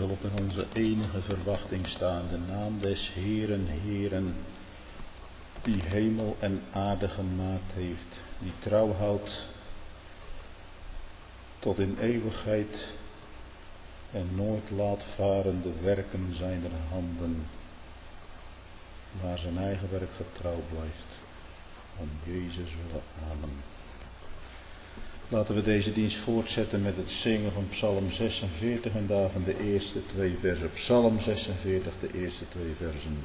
hulp en onze enige verwachting staan. De naam des Heeren, Heeren, die hemel en aarde gemaakt heeft, die trouw houdt tot in eeuwigheid en nooit laat varen de werken zijner handen, maar zijn eigen werk getrouw blijft. Om Jezus willen, amen. Laten we deze dienst voortzetten met het zingen van Psalm 46 en daarvan de eerste 2 versen. Psalm 46, de eerste 2 versen.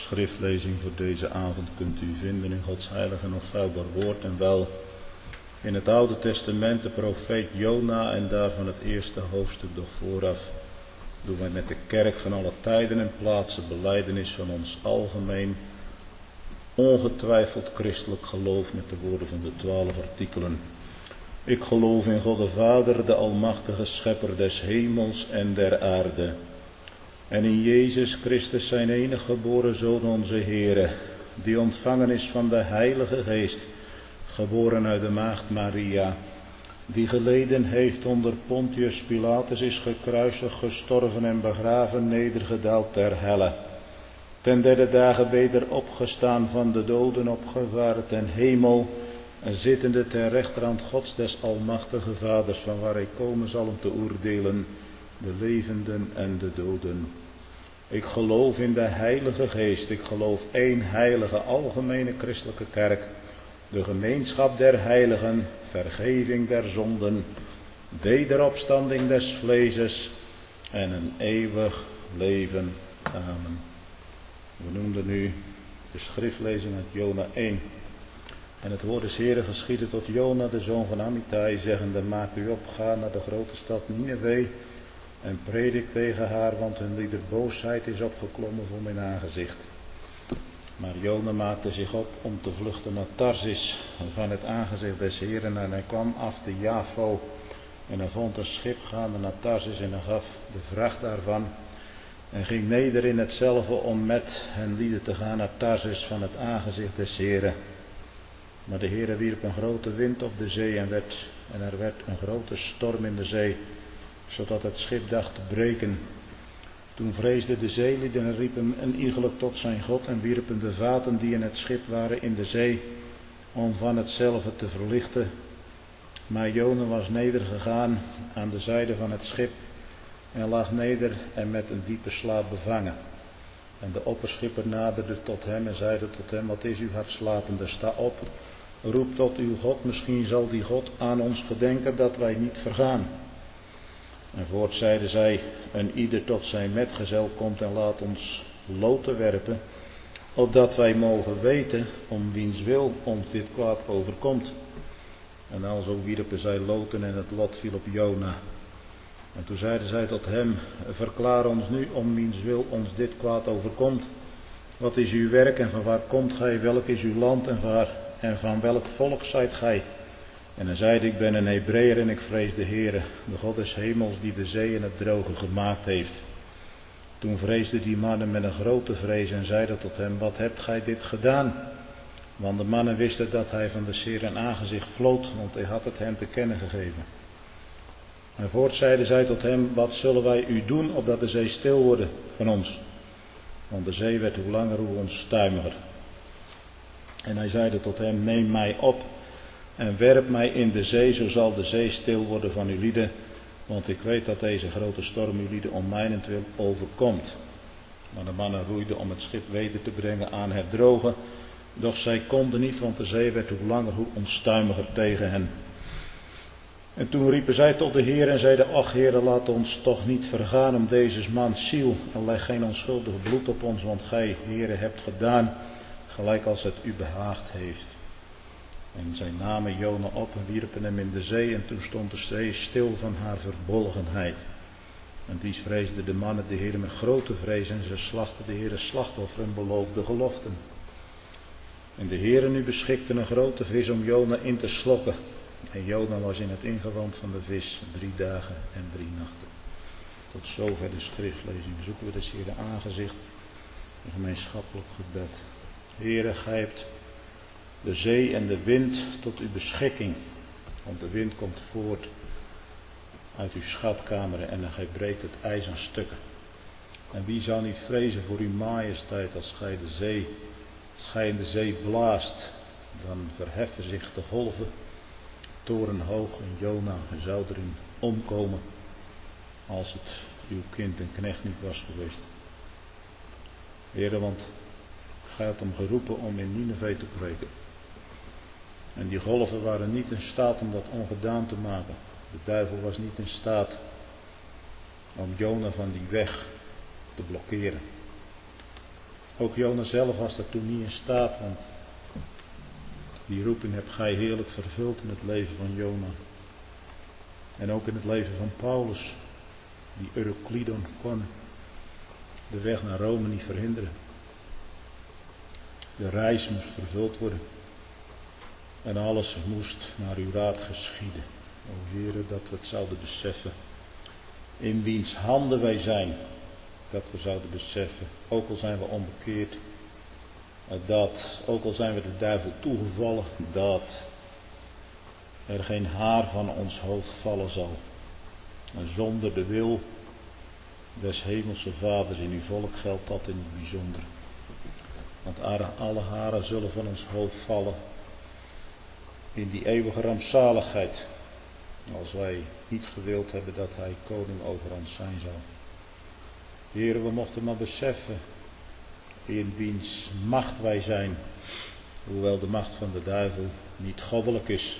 schriftlezing voor deze avond kunt u vinden in Gods heilige en onfeilbaar woord en wel in het Oude Testament de profeet Jona en daarvan het eerste hoofdstuk nog vooraf doen wij met de kerk van alle tijden en plaatsen belijdenis van ons algemeen ongetwijfeld christelijk geloof met de woorden van de 12 artikelen. Ik geloof in God de Vader, de almachtige schepper des hemels en der aarde. En in Jezus Christus zijn enige geboren Zoon onze Heere, die ontvangen is van de Heilige Geest, geboren uit de maagd Maria, die geleden heeft onder Pontius Pilatus, is gekruisigd, gestorven en begraven, nedergedaald ter helle. Ten derde dagen weder opgestaan van de doden, opgevaren ten hemel, en zittende ter rechterhand Gods des almachtige Vaders, van waar hij komen zal om te oordelen de levenden en de doden. Ik geloof in de Heilige Geest, ik geloof één heilige algemene christelijke kerk, de gemeenschap der heiligen, vergeving der zonden, wederopstanding des vleeses en een eeuwig leven. Amen. We noemden nu de schriftlezing uit Jona 1. En het woord des Heeren geschiedde tot Jona, de zoon van Amittai, zeggende: maak u op, ga naar de grote stad Nineve en predik tegen haar, want hun lieder boosheid is opgeklommen voor mijn aangezicht. Maar Jona maakte zich op om te vluchten naar Tarsis van het aangezicht des Heeren, en hij kwam af te Jafo en hij vond een schip gaande naar Tarsis en hij gaf de vracht daarvan en ging neder in hetzelfde om met hen lieden te gaan naar Tarsis van het aangezicht des Heeren. Maar de Heere wierp een grote wind op de zee en er werd een grote storm in de zee, zodat het schip dacht te breken. Toen vreesden de zeelieden en riepen een iegelijk tot zijn God en wierpen de vaten die in het schip waren in de zee, om van hetzelfde te verlichten. Maar Jona was nedergegaan aan de zijde van het schip en lag neder en met een diepe slaap bevangen. En de opperschipper naderde tot hem en zeide tot hem: wat is uw hart slapende? Sta op, roep tot uw God, misschien zal die God aan ons gedenken dat wij niet vergaan. En voorts zeiden zij: een ieder tot zijn metgezel komt en laat ons loten werpen, opdat wij mogen weten om wiens wil ons dit kwaad overkomt. En alzo wierpen zij loten en het lot viel op Jona. En toen zeiden zij tot hem: verklaar ons nu om wiens wil ons dit kwaad overkomt. Wat is uw werk en van waar komt gij? Welk is uw land en van welk volk zijt gij? En hij zeide: ik ben een Hebreeër en ik vrees de Heere, de God des hemels, die de zee en het droge gemaakt heeft. Toen vreesden die mannen met een grote vrees en zeiden tot hem: wat hebt gij dit gedaan? Want de mannen wisten dat hij van de Heeren aangezicht vlood, want hij had het hen te kennen gegeven. En voorts zeiden zij tot hem: wat zullen wij u doen, opdat de zee stil worden van ons? Want de zee werd hoe langer hoe onstuimiger. En hij zeide tot hem: neem mij op en werp mij in de zee, zo zal de zee stil worden van uw lieden, want ik weet dat deze grote storm uw lieden om mijnentwil overkomt. Maar de mannen roeiden om het schip weder te brengen aan het droge, doch zij konden niet, want de zee werd hoe langer hoe onstuimiger tegen hen. En toen riepen zij tot de Heer en zeiden: ach Heere, laat ons toch niet vergaan om deze mans ziel, en leg geen onschuldig bloed op ons, want gij, Heere, hebt gedaan gelijk als het u behaagd heeft. En zij namen Jona op en wierpen hem in de zee, en toen stond de zee stil van haar verbolgenheid. En dies vreesden de mannen de Heere met grote vrees, en ze slachten de Heere slachtoffer en beloofden geloften. En de Heere nu beschikte een grote vis om Jona in te slokken. En Jona was in het ingewand van de vis 3 dagen en 3 nachten. Tot zover de schriftlezing. Zoeken we des Heere aangezicht, een gemeenschappelijk gebed. Heere, gij hebt de zee en de wind tot uw beschikking. Want de wind komt voort uit uw schatkameren en gij breekt het ijs aan stukken. En wie zou niet vrezen voor uw majesteit als gij in de zee blaast, dan verheffen zich de golven torenhoog en Jona zou erin omkomen als het uw kind en knecht niet was geweest. Heere, want gij hebt hem geroepen om in Nineve te preken. En die golven waren niet in staat om dat ongedaan te maken. De duivel was niet in staat om Jona van die weg te blokkeren. Ook Jona zelf was er toen niet in staat, want die roeping heb gij heerlijk vervuld in het leven van Jona. En ook in het leven van Paulus. Die Euroclydon kon de weg naar Rome niet verhinderen. De reis moest vervuld worden. En alles moest naar uw raad geschieden. O Heere, dat we het zouden beseffen. In wiens handen wij zijn. Dat we zouden beseffen. Ook al zijn we onbekeerd. Dat, ook al zijn we de duivel toegevallen. Dat er geen haar van ons hoofd vallen zal. En zonder de wil des hemelse vaders in uw volk geldt dat in het bijzonder. Want alle haren zullen van ons hoofd vallen in die eeuwige rampzaligheid. Als wij niet gewild hebben dat hij koning over ons zijn zal. Heren, we mochten maar beseffen in wiens macht wij zijn. Hoewel de macht van de duivel niet goddelijk is.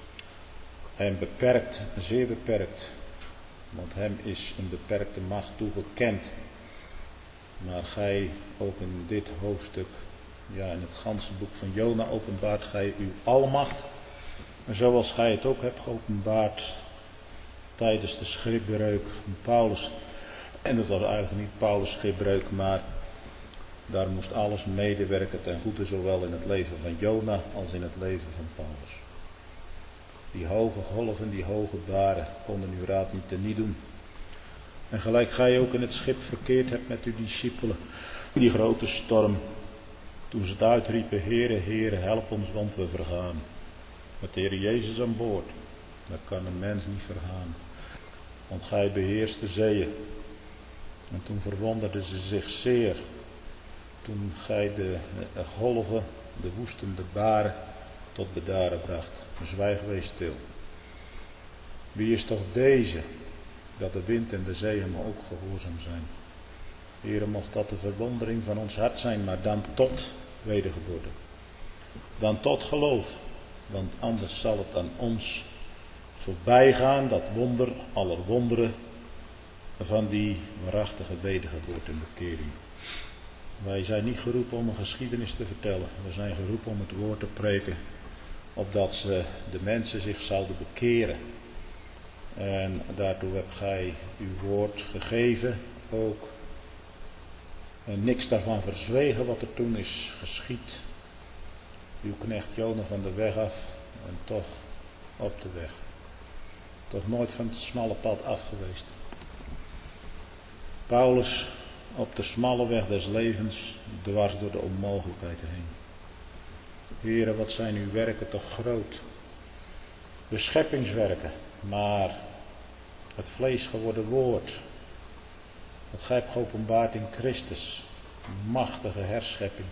En beperkt, zeer beperkt. Want hem is een beperkte macht toegekend. Maar gij ook in dit hoofdstuk, ja in het ganse boek van Jona openbaart gij uw almacht. En zoals gij het ook hebt geopenbaard tijdens de schipbreuk van Paulus. En dat was eigenlijk niet Paulus' schipbreuk, maar daar moest alles medewerken ten goede, zowel in het leven van Jona als in het leven van Paulus. Die hoge golven, die hoge baren konden uw raad niet teniet doen. En gelijk gij ook in het schip verkeerd hebt met uw discipelen, die grote storm, toen ze het uitriepen, Heere, Heere, help ons, want we vergaan. Met de Heer Jezus aan boord, dat kan een mens niet vergaan. Want gij beheerst de zeeën. En toen verwonderden ze zich zeer. Toen gij de golven, de woestende baren, tot bedaren bracht. Zwijg wees stil. Wie is toch deze, dat de wind en de zee hem ook gehoorzaam zijn? Heere, mocht dat de verwondering van ons hart zijn, maar dan tot wedergeboorte. Dan tot geloof, want anders zal het aan ons voorbij gaan, dat wonder aller wonderen van die waarachtige wedergeboorte en bekering. Wij zijn niet geroepen om een geschiedenis te vertellen. We zijn geroepen om het woord te preken, opdat de mensen zich zouden bekeren. En daartoe hebt gij uw woord gegeven ook. En niks daarvan verzwegen wat er toen is geschied. Uw knecht Jona van de weg af en toch op de weg. Toch nooit van het smalle pad af geweest. Paulus op de smalle weg des levens, dwars door de onmogelijkheden heen. Heere, wat zijn uw werken toch groot. De scheppingswerken, maar het vlees geworden woord. Dat gij hebt geopenbaard in Christus. Machtige herschepping.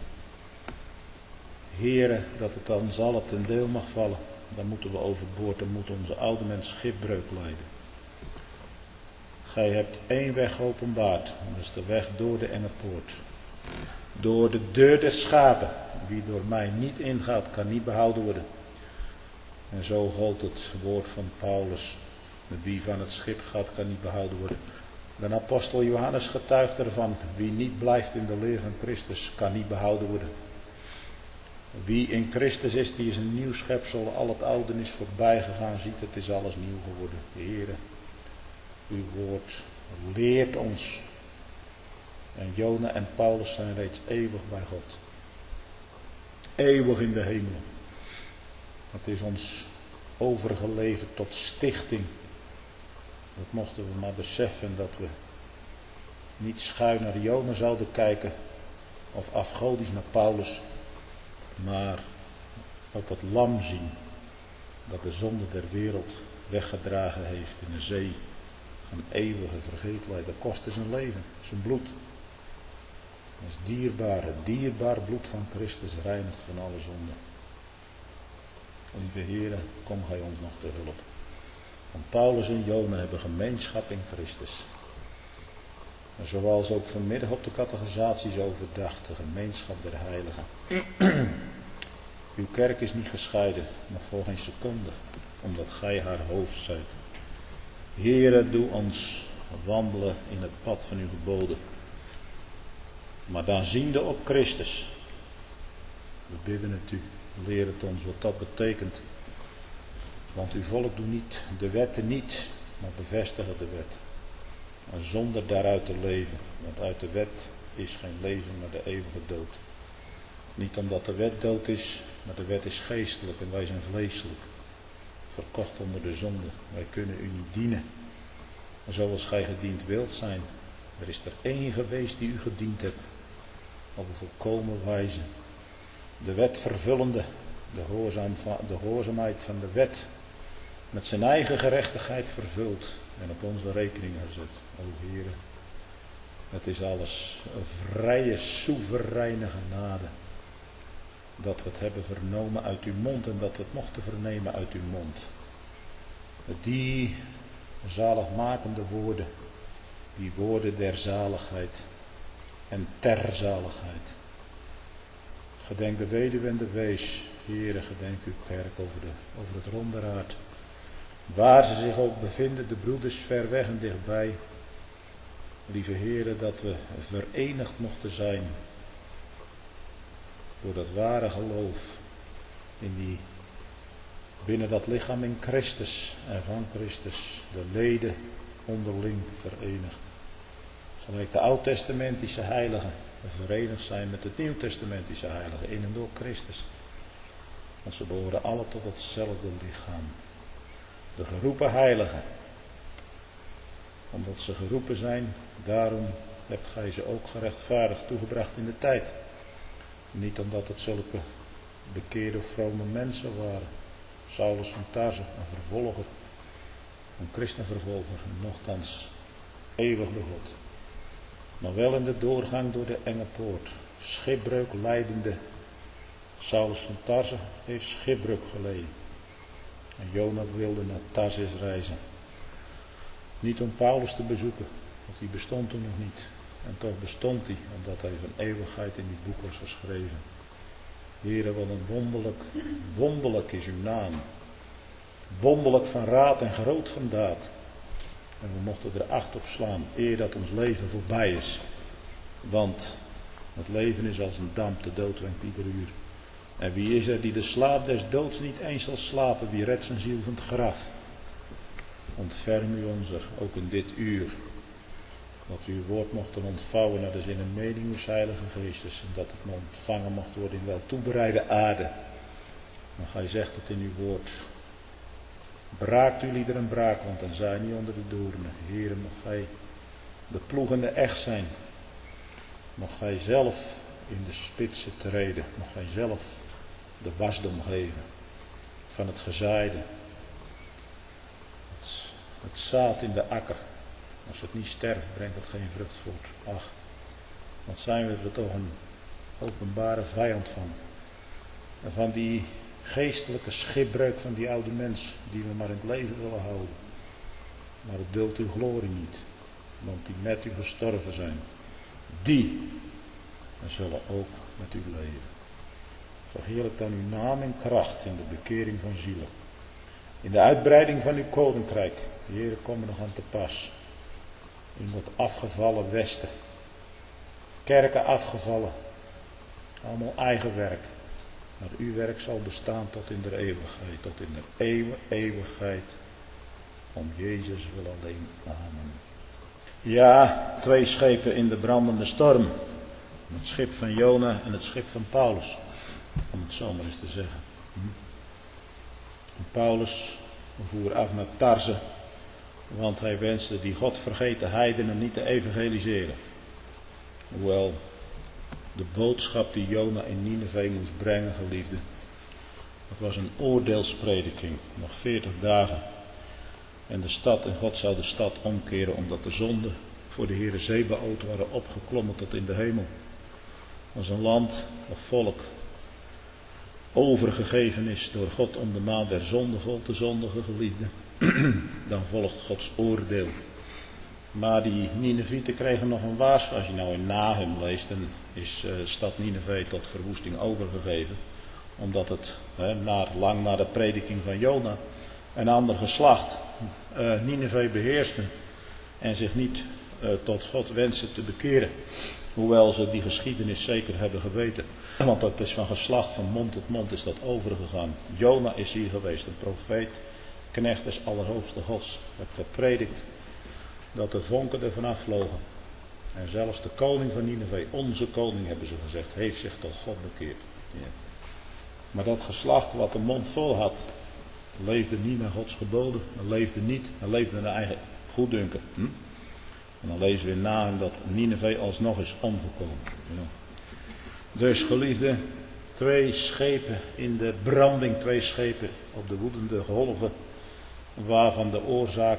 Heere, dat het dan zal het ten deel mag vallen. Dan moeten we overboord, dan moet onze oude mens schipbreuk lijden. Gij hebt één weg geopenbaard. Dat is de weg door de enge poort. Door de deur des schapen. Wie door mij niet ingaat, kan niet behouden worden. En zo gold het woord van Paulus. Wie van het schip gaat, kan niet behouden worden. De apostel Johannes getuigt ervan. Wie niet blijft in de leer van Christus, kan niet behouden worden. Wie in Christus is, die is een nieuw schepsel. Al het oude is voorbij gegaan, ziet het is alles nieuw geworden. Heere, uw woord leert ons. En Jona en Paulus zijn reeds eeuwig bij God. Eeuwig in de hemel. Het is ons overgeleverd tot stichting. Dat mochten we maar beseffen, dat we niet schuin naar Jona zouden kijken. Of afgodisch naar Paulus. Maar op het lam zien. Dat de zonde der wereld weggedragen heeft in een zee van eeuwige vergetelheid. Dat kostte zijn leven, zijn bloed. Dat is dierbaar. Het dierbaar bloed van Christus reinigt van alle zonde. Lieve Heere, kom gij ons nog te hulp. Want Paulus en Jona hebben gemeenschap in Christus. En zoals ook vanmiddag op de catechisatie zo verdacht, de gemeenschap der heiligen. Uw kerk is niet gescheiden, nog voor geen seconde, omdat gij haar hoofd zijt. Heere, doe ons wandelen in het pad van uw geboden. Maar dan ziende op Christus. We bidden het u, leer het ons wat dat betekent. Want uw volk doet niet de wetten niet, maar bevestigen de wet. En zonder daaruit te leven, want uit de wet is geen leven, maar de eeuwige dood. Niet omdat de wet dood is, maar de wet is geestelijk en wij zijn vleeselijk. Verkocht onder de zonde. Wij kunnen u niet dienen. Zoals gij gediend wilt zijn. Er is er één geweest die u gediend hebt. Op een volkomen wijze. De wet vervullende. De gehoorzaamheid van de wet. Met zijn eigen gerechtigheid vervuld. En op onze rekening gezet. O Heere. Het is alles een vrije, soevereine genade. Dat we het hebben vernomen uit uw mond. En dat we het mochten vernemen uit uw mond. Die zaligmakende woorden. Die woorden der zaligheid. En ter zaligheid. Gedenk de weduwe en de wees. Heere, gedenk uw kerk over het ronderhaard. Waar ze zich ook bevinden, de broeders ver weg en dichtbij. Lieve Heere, dat we verenigd mochten zijn. Door dat ware geloof. Binnen dat lichaam in Christus en van Christus. De leden onderling verenigd. Gelijk de oud-testamentische heiligen verenigd zijn met het nieuw-testamentische heiligen in en door Christus. Want ze behoren alle tot hetzelfde lichaam. De geroepen heiligen. Omdat ze geroepen zijn, daarom hebt gij ze ook gerechtvaardigd toegebracht in de tijd. Niet omdat het zulke bekeerde vrome mensen waren. Saulus van Tarse, een vervolger. Een christenvervolger, nochtans eeuwig de God. Maar wel in de doorgang door de enge poort. Schipbreuk lijdende. Saulus van Tarse heeft schipbreuk geleden. En Jona wilde naar Tarsis reizen. Niet om Paulus te bezoeken, want die bestond toen nog niet. En toch bestond hij, omdat hij van eeuwigheid in dit boek was geschreven. Heere, wat een wonderlijk is uw naam. Wonderlijk van raad en groot van daad. En we mochten er acht op slaan, eer dat ons leven voorbij is. Want het leven is als een damp, de dood wenkt ieder uur. En wie is er die de slaap des doods niet eens zal slapen, wie redt zijn ziel van het graf? Ontferm u ons er, ook in dit uur. Dat we uw woord mochten ontvouwen naar de zin en mening uws heilige geestes. En dat het ontvangen mocht worden in wel toebereide aarde. Maar gij zegt het in uw woord. Braakt uw liederen braak, want dan zijn niet onder de doornen. Heere, mag gij de ploegende echt zijn. Mag gij zelf in de spitsen treden. Mag gij zelf de wasdom geven van het gezaaide. Het zaad in de akker. Als het niet sterft, brengt het geen vrucht voort. Ach, wat zijn we er toch een openbare vijand van. En van die geestelijke schipbreuk van die oude mens, die we maar in het leven willen houden. Maar het duldt uw glorie niet, want die met u gestorven zijn, die zullen ook met u leven. Verheerlijk dan uw naam en kracht in de bekering van zielen. In de uitbreiding van uw koninkrijk. Heere, kom er nog aan te pas. In dat afgevallen Westen. Kerken afgevallen. Allemaal eigen werk. Maar uw werk zal bestaan tot in de eeuwigheid. Tot in de eeuwigheid. Om Jezus wil alleen. Amen. Ja, 2 schepen in de brandende storm. Het schip van Jona en het schip van Paulus. Om het zo maar eens te zeggen. En Paulus voer af naar Tarse. Want hij wenste die godvergeten heidenen niet te evangeliseren. Hoewel de boodschap die Jona in Nineve moest brengen, geliefde. Het was een oordeelsprediking. Nog 40 dagen. En de stad en God zou de stad omkeren omdat de zonden voor de Heere Zebaoth waren opgeklommen tot in de hemel. Als een land of volk overgegeven is door God om de maat der zonde vol te zondigen, geliefde, dan volgt Gods oordeel. Maar die Ninevieten kregen nog een waarschuwing. Als je nou in Nahum leest, dan is de stad Nineve tot verwoesting overgegeven. Omdat het lang na de prediking van Jona een ander geslacht Nineve beheerste en zich niet tot God wenste te bekeren. Hoewel ze die geschiedenis zeker hebben geweten. Want dat is van geslacht, van mond tot mond is dat overgegaan. Jona is hier geweest, een profeet, knecht des Allerhoogste Gods. Heeft gepredikt dat de vonken er vanaf vlogen. En zelfs de koning van Nineve, onze koning hebben ze gezegd, heeft zich tot God bekeerd. Ja. Maar dat geslacht wat de mond vol had, leefde niet naar Gods geboden. Hij leefde niet, hij leefde naar eigen goeddunken. En dan lezen we in Nahum dat Nineve alsnog is omgekomen. Ja. Dus geliefde, 2 schepen in de branding, 2 schepen op de woedende golven, waarvan de oorzaak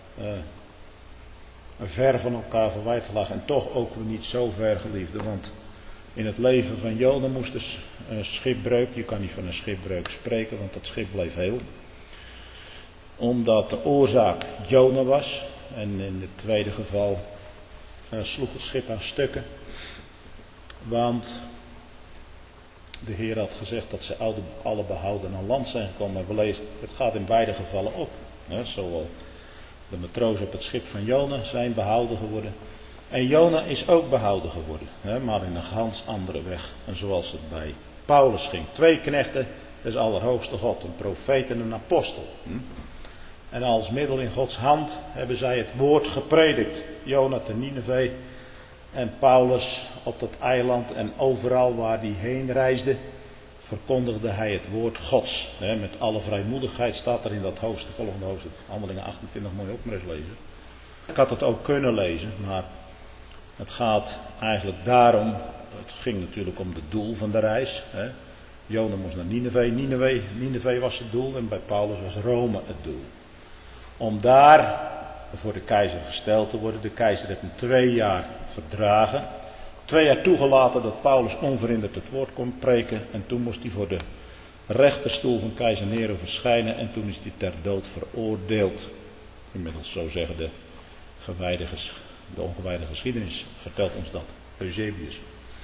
ver van elkaar verwijderd lag. En toch ook niet zo ver, geliefde, want in het leven van Jona moest dus een schipbreuk, je kan niet van een schipbreuk spreken, want dat schip bleef heel. Omdat de oorzaak Jona was, en in het tweede geval sloeg het schip aan stukken. Want de Heer had gezegd dat ze alle behouden aan land zijn gekomen. We lezen, het gaat in beide gevallen op. Zowel de matrozen op het schip van Jona zijn behouden geworden. En Jona is ook behouden geworden. Maar in een gans andere weg. En zoals het bij Paulus ging. 2 knechten des Allerhoogste God. Een profeet en een apostel. En als middel in Gods hand hebben zij het woord gepredikt. Jona te Nineve en Paulus op dat eiland. En overal waar hij heen reisde, verkondigde hij het woord Gods. Met alle vrijmoedigheid staat er in dat hoofdstuk, volgende hoofdstuk, Handelingen 28, moet je ook maar eens lezen. Ik had het ook kunnen lezen, maar het gaat eigenlijk daarom, het ging natuurlijk om het doel van de reis. Jona moest naar Nineve, Nineve was het doel en bij Paulus was Rome het doel. Om daar voor de keizer gesteld te worden. De keizer heeft hem 2 jaar verdragen. 2 jaar toegelaten dat Paulus onverhinderd het woord kon preken. En toen moest hij voor de rechterstoel van keizer Nero verschijnen. En toen is hij ter dood veroordeeld. Inmiddels, zo zeggen de ongewijde geschiedenis vertelt ons dat. Eusebius.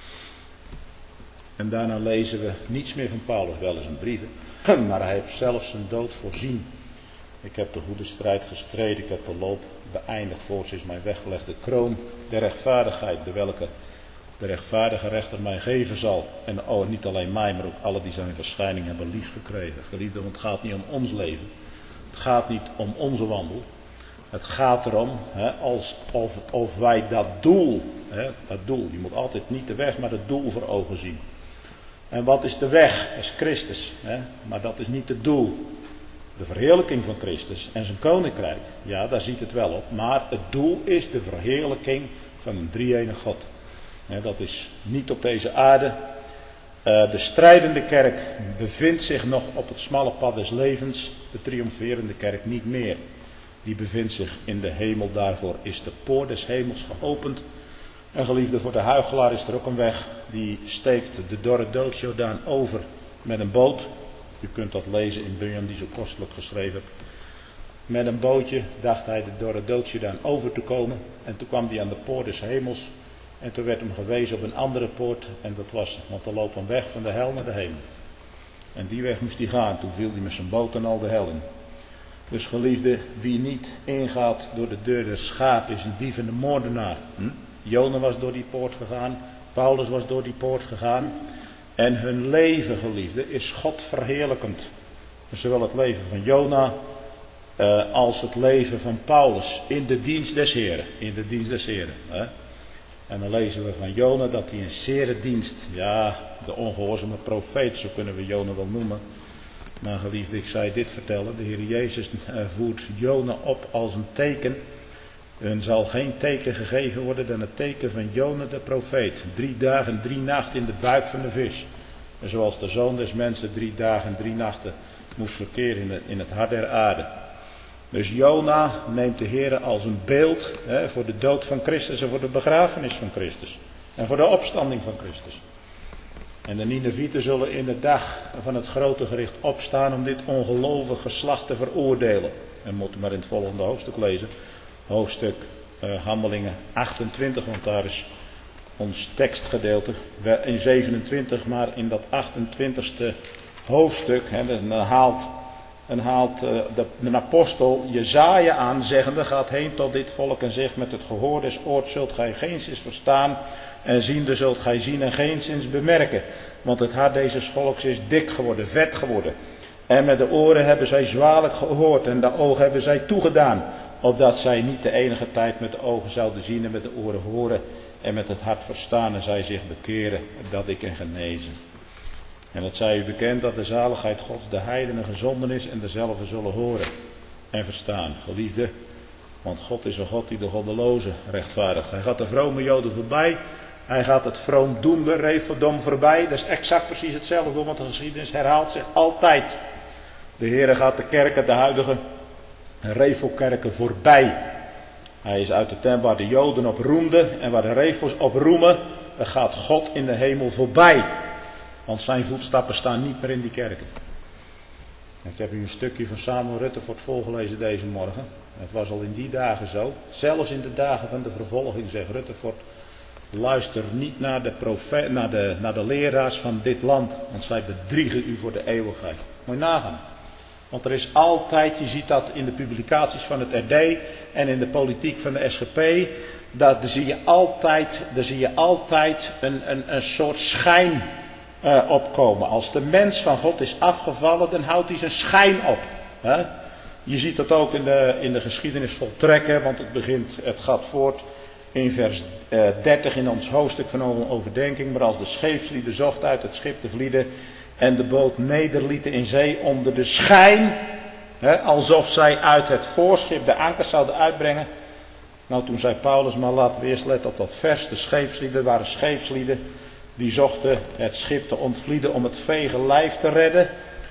En daarna lezen we niets meer van Paulus, wel eens in brieven. Maar hij heeft zelf zijn dood voorzien. Ik heb de goede strijd gestreden, ik heb de loop beëindigd, voorts is mij weggelegd de kroon der rechtvaardigheid, de welke de rechtvaardige rechter mij geven zal. En niet alleen mij, maar ook alle die zijn verschijning hebben lief gekregen. Geliefde, want het gaat niet om ons leven. Het gaat niet om onze wandel. Het gaat erom, of wij dat doel, je moet altijd niet de weg, maar het doel voor ogen zien. En wat is de weg? Dat is Christus. Maar dat is niet het doel. De verheerlijking van Christus en zijn koninkrijk. Ja, daar ziet het wel op. Maar het doel is de verheerlijking van een drie-enige God. Dat is niet op deze aarde. De strijdende kerk bevindt zich nog op het smalle pad des levens. De triomferende kerk niet meer. Die bevindt zich in de hemel. Daarvoor is de poort des hemels geopend. En geliefde, voor de huichelaar is er ook een weg. Die steekt de dorre doodsjordaan over met een boot. U kunt dat lezen in Bunyan die zo kostelijk geschreven heeft. Met een bootje dacht hij de dorre doodsjordaan over te komen. En toen kwam hij aan de poort des hemels. En toen werd hem gewezen op een andere poort. En dat was, want er loopt een weg van de hel naar de hemel. En die weg moest hij gaan. Toen viel hij met zijn boot en al de hel in. Dus geliefde, wie niet ingaat door de deur des schaap is een dief en een moordenaar. Jona was door die poort gegaan. Paulus was door die poort gegaan. En hun leven, geliefde, is God verheerlijkend. Zowel het leven van Jona als het leven van Paulus in de dienst des Heren. In de dienst des Heren. En dan lezen we van Jona dat hij een zere dienst, ja, de ongehoorzame profeet, zo kunnen we Jona wel noemen. Maar geliefde, ik zei dit vertellen, de Heer Jezus voert Jona op als een teken. Er zal geen teken gegeven worden dan het teken van Jona de profeet. 3 dagen en 3 nachten in de buik van de vis. En zoals de Zoon des Mensen 3 dagen en 3 nachten moest verkeren in het hart der aarde. Dus Jona neemt de Heer als een beeld voor de dood van Christus en voor de begrafenis van Christus. En voor de opstanding van Christus. En de Ninevieten zullen in de dag van het grote gericht opstaan om dit ongelovige geslacht te veroordelen. En moeten maar in het volgende hoofdstuk lezen. Hoofdstuk Handelingen 28, want daar is ons tekstgedeelte. In 27, maar in dat 28ste hoofdstuk, dan haalt de apostel Jesaja aan, zeggende, gaat heen tot dit volk en zegt, met het gehoor des oorts zult gij geenszins verstaan, En ziende zult gij zien en geenszins bemerken. Want het hart deze volks is dik geworden, vet geworden. En met de oren hebben zij zwaarlijk gehoord en de ogen hebben zij toegedaan. Opdat zij niet de enige tijd met de ogen zouden zien en met de oren horen. En met het hart verstaan en zij zich bekeren, dat ik hen genezen. En het zij u bekend dat de zaligheid Gods de heidenen gezonden is en dezelfde zullen horen en verstaan. Geliefde, want God is een God die de goddelozen rechtvaardigt. Hij gaat de vrome Joden voorbij. Hij gaat het vroom doende Refodom voorbij. Dat is exact precies hetzelfde, want de geschiedenis herhaalt zich altijd. De Heere gaat de kerken, de huidige Refo-kerken voorbij. Hij is uit de tempel waar de Joden op roemden en waar de Refos op roemen. Daar gaat God in de hemel voorbij. Want zijn voetstappen staan niet meer in die kerken. Ik heb u een stukje van Samuel Rutherford voorgelezen deze morgen. Het was al in die dagen zo. Zelfs in de dagen van de vervolging, zegt Rutherford. Luister niet naar de leraars van dit land. Want zij bedriegen u voor de eeuwigheid. Moet je nagaan. Want er is altijd, je ziet dat in de publicaties van het RD en in de politiek van de SGP. Daar zie je altijd een soort schijn opkomen. Als de mens van God is afgevallen, dan houdt hij zijn schijn op. Hè? Je ziet dat ook in de geschiedenis voltrekken, want het gaat voort in vers 30 in ons hoofdstuk van overdenking. Maar als de scheepslieden zochten uit het schip te vlieden en de boot nederlieten in zee onder de schijn, alsof zij uit het voorschip de ankers zouden uitbrengen. Nou, toen zei Paulus, maar laten we eerst letten op dat vers. De scheepslieden waren scheepslieden die zochten het schip te ontvlieden om het vege lijf te redden.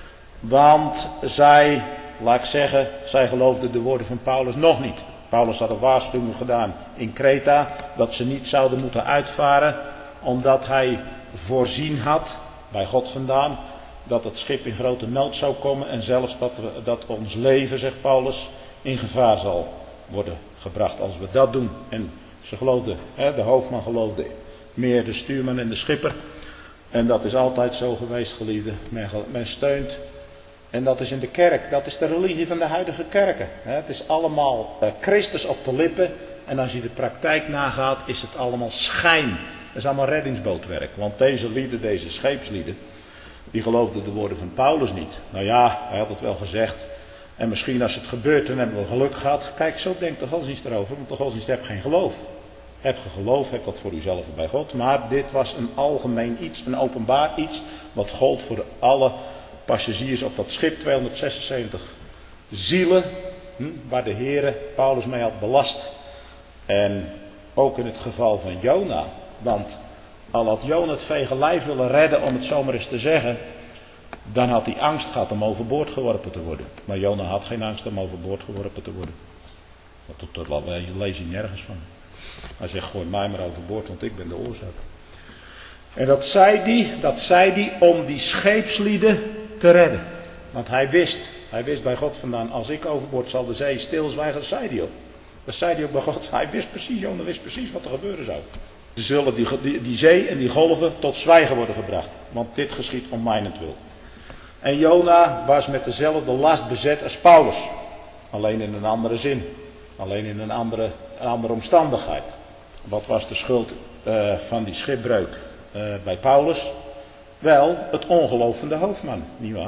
Want zij, laat ik zeggen, zij geloofden de woorden van Paulus nog niet. Paulus had een waarschuwing gedaan in Kreta dat ze niet zouden moeten uitvaren, omdat hij voorzien had, bij God vandaan, dat het schip in grote nood zou komen en zelfs dat ons leven, zegt Paulus, in gevaar zal worden gebracht als we dat doen. En ze geloofden, de hoofdman geloofde meer de stuurman en de schipper. En dat is altijd zo geweest, geliefde. Men steunt. En dat is in de kerk. Dat is de religie van de huidige kerken. Het is allemaal Christus op de lippen. En als je de praktijk nagaat, is het allemaal schijn. Dat is allemaal reddingsbootwerk. Want deze lieden, deze scheepslieden, die geloofden de woorden van Paulus niet. Nou ja, hij had het wel gezegd. En misschien als het gebeurt, dan hebben we geluk gehad. Kijk, zo denkt de godsdienst erover. Want de godsdienst heeft geen geloof. Heb je geloof, heb dat voor uzelf bij God. Maar dit was een algemeen iets, een openbaar iets. Wat gold voor alle passagiers op dat schip. 276 zielen. Waar de Heere Paulus mee had belast. En ook in het geval van Jona. Want al had Jona het vege lijf willen redden, om het zomaar eens te zeggen. Dan had hij angst gehad om overboord geworpen te worden. Maar Jona had geen angst om overboord geworpen te worden. Dat lees je nergens van. Hij zegt, gooi mij maar overboord, want ik ben de oorzaak. En dat zei hij om die scheepslieden te redden. Want hij wist bij God vandaan, als ik overboord zal de zee stilzwijgen, dat zei hij ook. Dat zei hij ook bij God. Hij wist precies, Jona wist precies wat er gebeuren zou. Ze zullen die zee en die golven tot zwijgen worden gebracht. Want dit geschiet om mijnentwil. En Jona was met dezelfde last bezet als Paulus. Alleen in een andere zin. Alleen in een andere omstandigheid. Wat was de schuld van die schipbreuk bij Paulus? Wel, het ongeloof van de hoofdman, nietwaar?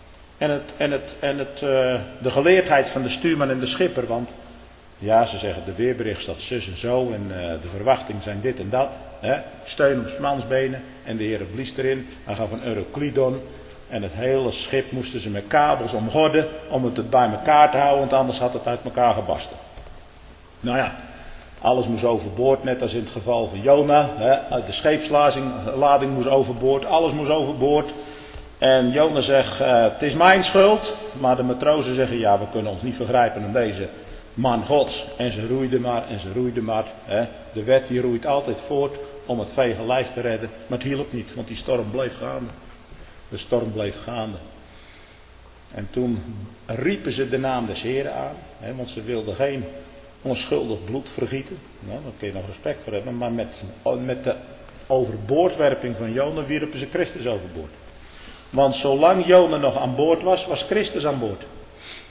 De geleerdheid van de stuurman en de schipper. Want ja, ze zeggen de weerbericht staat zus en zo en de verwachting zijn dit en dat. Steun op 's mans benen en de Heer blies erin. Hij gaf een Euroclydon. En het hele schip moesten ze met kabels omgorden om het bij elkaar te houden, want anders had het uit elkaar gebarsten. Nou ja, alles moest overboord, net als in het geval van Jona. De scheepslading moest overboord, alles moest overboord. En Jona zegt, het is mijn schuld. Maar de matrozen zeggen, ja, we kunnen ons niet vergrijpen aan deze man Gods. En ze roeiden maar en ze roeiden maar. De wet die roeit altijd voort om het vege lijf te redden. Maar het hielp niet, want die storm bleef gaande. De storm bleef gaande. En toen riepen ze de naam des Heren aan. Want ze wilden geen onschuldig bloed vergieten. Nou, daar kun je nog respect voor hebben. Maar met de overboordwerping van Jona wierpen ze Christus overboord. Want zolang Jona nog aan boord was, was Christus aan boord.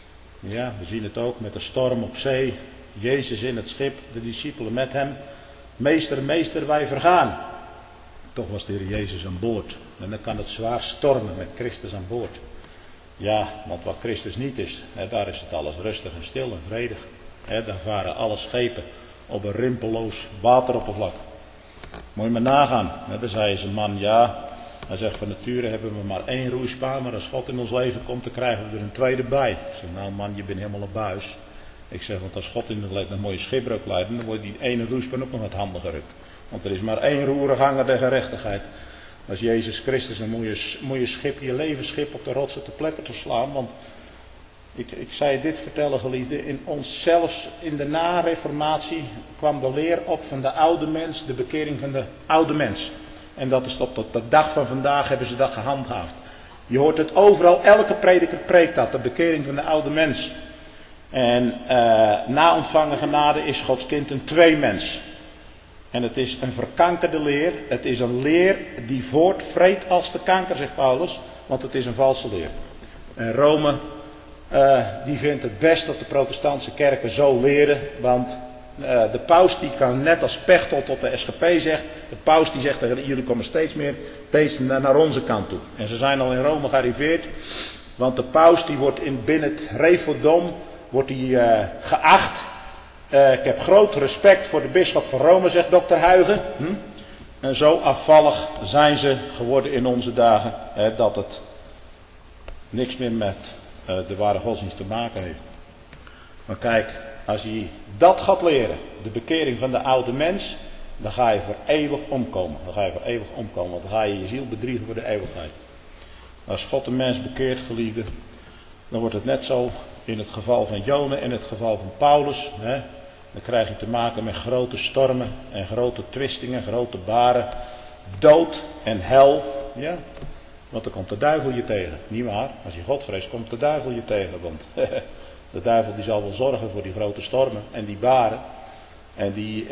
Ja, we zien het ook met de storm op zee. Jezus in het schip, de discipelen met hem. Meester, meester, wij vergaan. Toch was de Heer Jezus aan boord. En dan kan het zwaar stormen met Christus aan boord. Ja, want wat Christus niet is, daar is het alles rustig en stil en vredig. Daar varen alle schepen op een rimpelloos wateroppervlak. Moet je maar nagaan. Dan zei eens een man, ja, hij zegt van nature hebben we maar 1 roeispaan, maar als God in ons leven komt, dan krijgen we er een tweede bij. Ik zeg, nou man, je bent helemaal een buis. Ik zeg, want als God in het leven een mooie schipbreuk leidt, dan wordt die ene roeispaan ook nog met handen gerukt. Want er is maar 1 roerenganger der gerechtigheid. Als Jezus Christus, dan moet je schip, je levensschip op de rotsen te pletter te slaan. Want ik zei dit vertellen, geliefde, in ons zelfs in de na-reformatie kwam de leer op van de oude mens, de bekering van de oude mens. En dat is tot de dag van vandaag hebben ze dat gehandhaafd. Je hoort het overal, elke prediker preekt dat, de bekering van de oude mens. En na ontvangen genade is Gods kind een tweemens. En het is een verkankerde leer. Het is een leer die voortvreet als de kanker, zegt Paulus. Want het is een valse leer. En Rome, die vindt het best dat de protestantse kerken zo leren. Want de paus die kan net als Pechtold tot de SGP zegt. De paus die zegt, jullie komen steeds meer naar onze kant toe. En ze zijn al in Rome gearriveerd. Want de paus die wordt binnen het Revodom wordt die, geacht. Ik heb groot respect voor de bisschop van Rome, zegt dokter Huygen. En zo afvallig zijn ze geworden in onze dagen. Dat het niks meer met de ware godsdienst te maken heeft. Maar kijk, als je dat gaat leren, de bekering van de oude mens, dan ga je voor eeuwig omkomen. Dan ga je voor eeuwig omkomen, want dan ga je je ziel bedriegen voor de eeuwigheid. Als God een mens bekeert, geliefde, dan wordt het net zo in het geval van Jona en het geval van Paulus. Dan krijg je te maken met grote stormen en grote twistingen, grote baren, dood en hel. Ja, want dan komt de duivel je tegen. Niet waar? Als je God vreest, komt de duivel je tegen. Want de duivel die zal wel zorgen voor die grote stormen en die baren. En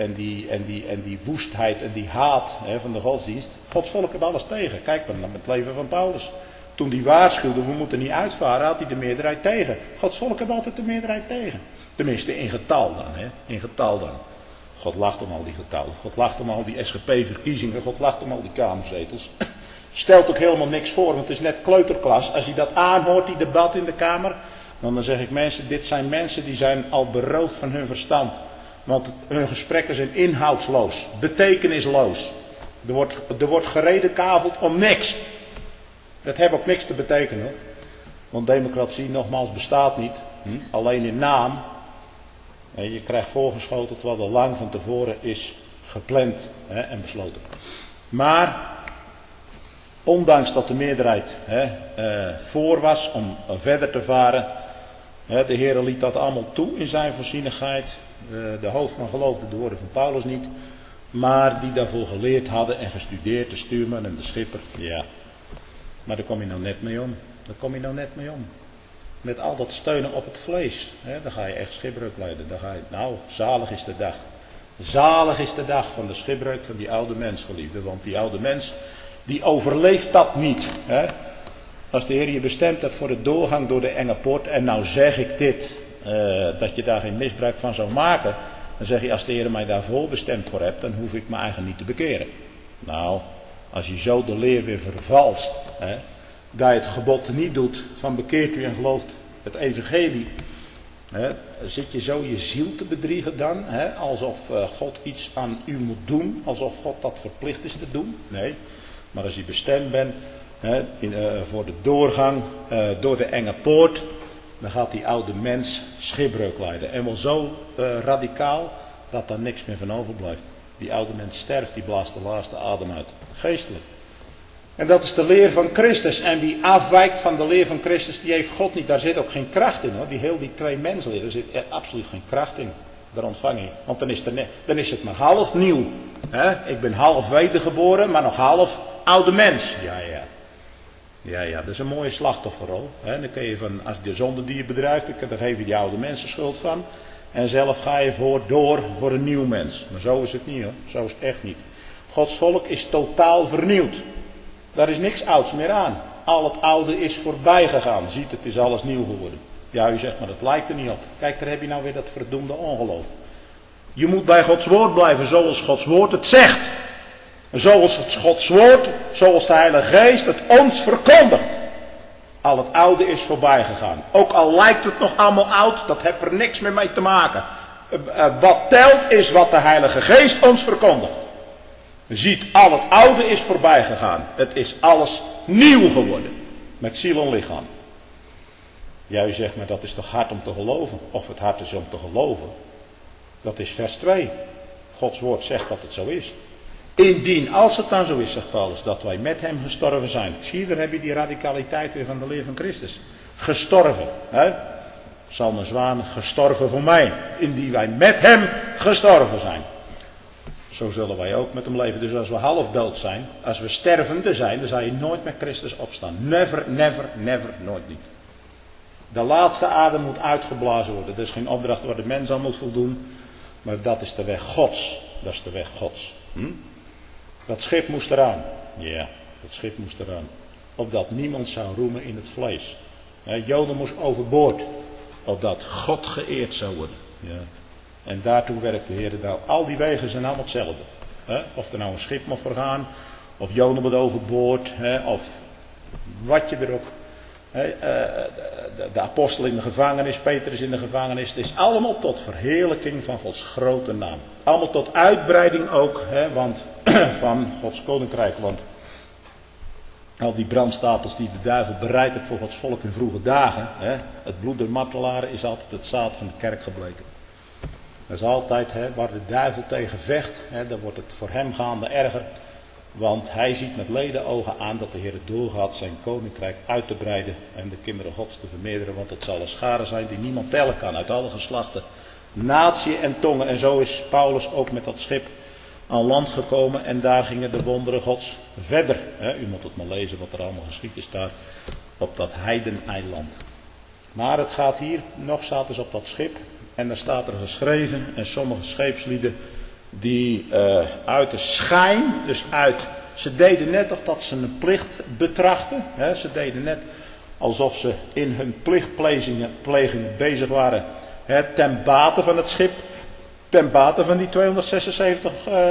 die woestheid en die haat van de godsdienst. Gods volk heeft alles tegen. Kijk maar naar het leven van Paulus. Toen hij waarschuwde, we moeten niet uitvaren, had hij de meerderheid tegen. Gods volk heeft altijd de meerderheid tegen. Tenminste in getal dan. In getal dan. God lacht om al die getallen. God lacht om al die SGP-verkiezingen. God lacht om al die kamerzetels. Stelt ook helemaal niks voor, want het is net kleuterklas. Als je dat aanhoort, die debat in de Kamer, dan zeg ik mensen, dit zijn mensen die zijn al beroofd van hun verstand. Want hun gesprekken zijn inhoudsloos, betekenisloos. Er wordt geredekaveld om niks. Dat heeft ook niks te betekenen, hoor. Want democratie, nogmaals, bestaat niet. Alleen in naam. En je krijgt voorgeschoteld wat al lang van tevoren is gepland en besloten. Maar, ondanks dat de meerderheid voor was om verder te varen. De Heer liet dat allemaal toe in zijn voorzienigheid. De hoofdman geloofde de woorden van Paulus niet. Maar die daarvoor geleerd hadden en gestudeerd, de stuurman en de schipper. Ja. Maar daar kom je nou net mee om. Daar kom je nou net mee om. Met al dat steunen op het vlees. Dan ga je echt schipbreuk lijden. Nou, zalig is de dag. Zalig is de dag van de schipbreuk van die oude mens, geliefde. Want die oude mens, die overleeft dat niet. Als de Heer je bestemd hebt voor de doorgang door de enge poort. En nou zeg ik dit. Dat je daar geen misbruik van zou maken. Dan zeg je, als de Heer mij daarvoor bestemd voor hebt, dan hoef ik me eigenlijk niet te bekeren. Nou, als je zo de leer weer vervalst. Dat je het gebod niet doet van bekeert u en gelooft het evangelie. Zit je zo je ziel te bedriegen dan? Alsof God iets aan u moet doen. Alsof God dat verplicht is te doen. Nee, maar als je bestemd bent voor de doorgang door de enge poort. Dan gaat die oude mens schipbreuk lijden. En wel zo radicaal dat daar niks meer van overblijft. Die oude mens sterft, die blaast de laatste adem uit. Geestelijk. En dat is de leer van Christus. En wie afwijkt van de leer van Christus, die heeft God niet. Daar zit ook geen kracht in, hoor. Die twee mensleer, daar zit absoluut geen kracht in. Daar ontvang je. Want dan is het maar half nieuw. Ik ben half wedergeboren, maar nog half oude mens. Ja, dat is een mooie slachtofferrol. Dan kun je als de zonde die je bedrijft, dan geef je die oude mensen schuld van. En zelf ga je door voor een nieuw mens. Maar zo is het niet, hoor. Zo is het echt niet. Gods volk is totaal vernieuwd. Daar is niks ouds meer aan. Al het oude is voorbij gegaan. Ziet, het is alles nieuw geworden. Ja, u zegt, maar dat lijkt er niet op. Kijk, daar heb je nou weer dat verdoemde ongeloof. Je moet bij Gods woord blijven zoals Gods woord het zegt. Zoals het Gods woord, zoals de Heilige Geest het ons verkondigt. Al het oude is voorbij gegaan. Ook al lijkt het nog allemaal oud, dat heeft er niks meer mee te maken. Wat telt is wat de Heilige Geest ons verkondigt. Je ziet, al het oude is voorbij gegaan. Het is alles nieuw geworden. Met ziel en lichaam. Jij zegt, maar dat is toch hard om te geloven? Of het hard is om te geloven? Dat is vers 2. Gods woord zegt dat het zo is. Indien, als het dan zo is, zegt Paulus, dat wij met hem gestorven zijn. Zie je, daar heb je die radicaliteit weer van de leer van Christus. Gestorven. Hè? Salme Zwaan, gestorven voor mij. Indien wij met hem gestorven zijn. Zo zullen wij ook met hem leven. Dus als we half dood zijn, als we stervende zijn, dan zal je nooit met Christus opstaan. Never, never, never, nooit niet. De laatste adem moet uitgeblazen worden. Dat is geen opdracht waar de mens aan moet voldoen. Maar dat is de weg Gods. Dat is de weg Gods. Dat schip moest eraan. Ja, dat schip moest eraan. Opdat niemand zou roemen in het vlees. Jona moest overboord. Opdat God geëerd zou worden. Ja. En daartoe werkt de Heer nou. Al die wegen zijn allemaal hetzelfde. Of er nou een schip moet vergaan. Of Jona moet overboord. Of wat je er ook. De apostel in de gevangenis. Petrus in de gevangenis. Het is allemaal tot verheerlijking van Gods grote naam. Allemaal tot uitbreiding ook. Van Gods koninkrijk. Want al die brandstapels die de duivel bereidt heeft voor Gods volk in vroege dagen. Het bloed der martelaren is altijd het zaad van de kerk gebleken. Dat is altijd waar de duivel tegen vecht. Dan wordt het voor hem gaande erger. Want hij ziet met ledenogen aan dat de Heer het doorgaat zijn koninkrijk uit te breiden. En de kinderen Gods te vermeerderen. Want het zal een schare zijn die niemand tellen kan. Uit alle geslachten. Natie en tongen. En zo is Paulus ook met dat schip aan land gekomen. En daar gingen de wonderen Gods verder. U moet het maar lezen wat er allemaal geschied is daar. Op dat heideneiland. Maar het gaat hier. Nog staat dus op dat schip. En daar staat er geschreven. En sommige scheepslieden. Die uit de schijn. Dus uit. Ze deden net of dat ze een plicht betrachten. Ze deden net alsof ze in hun plichtplegingen bezig waren. Ten bate van het schip. Ten bate van die 276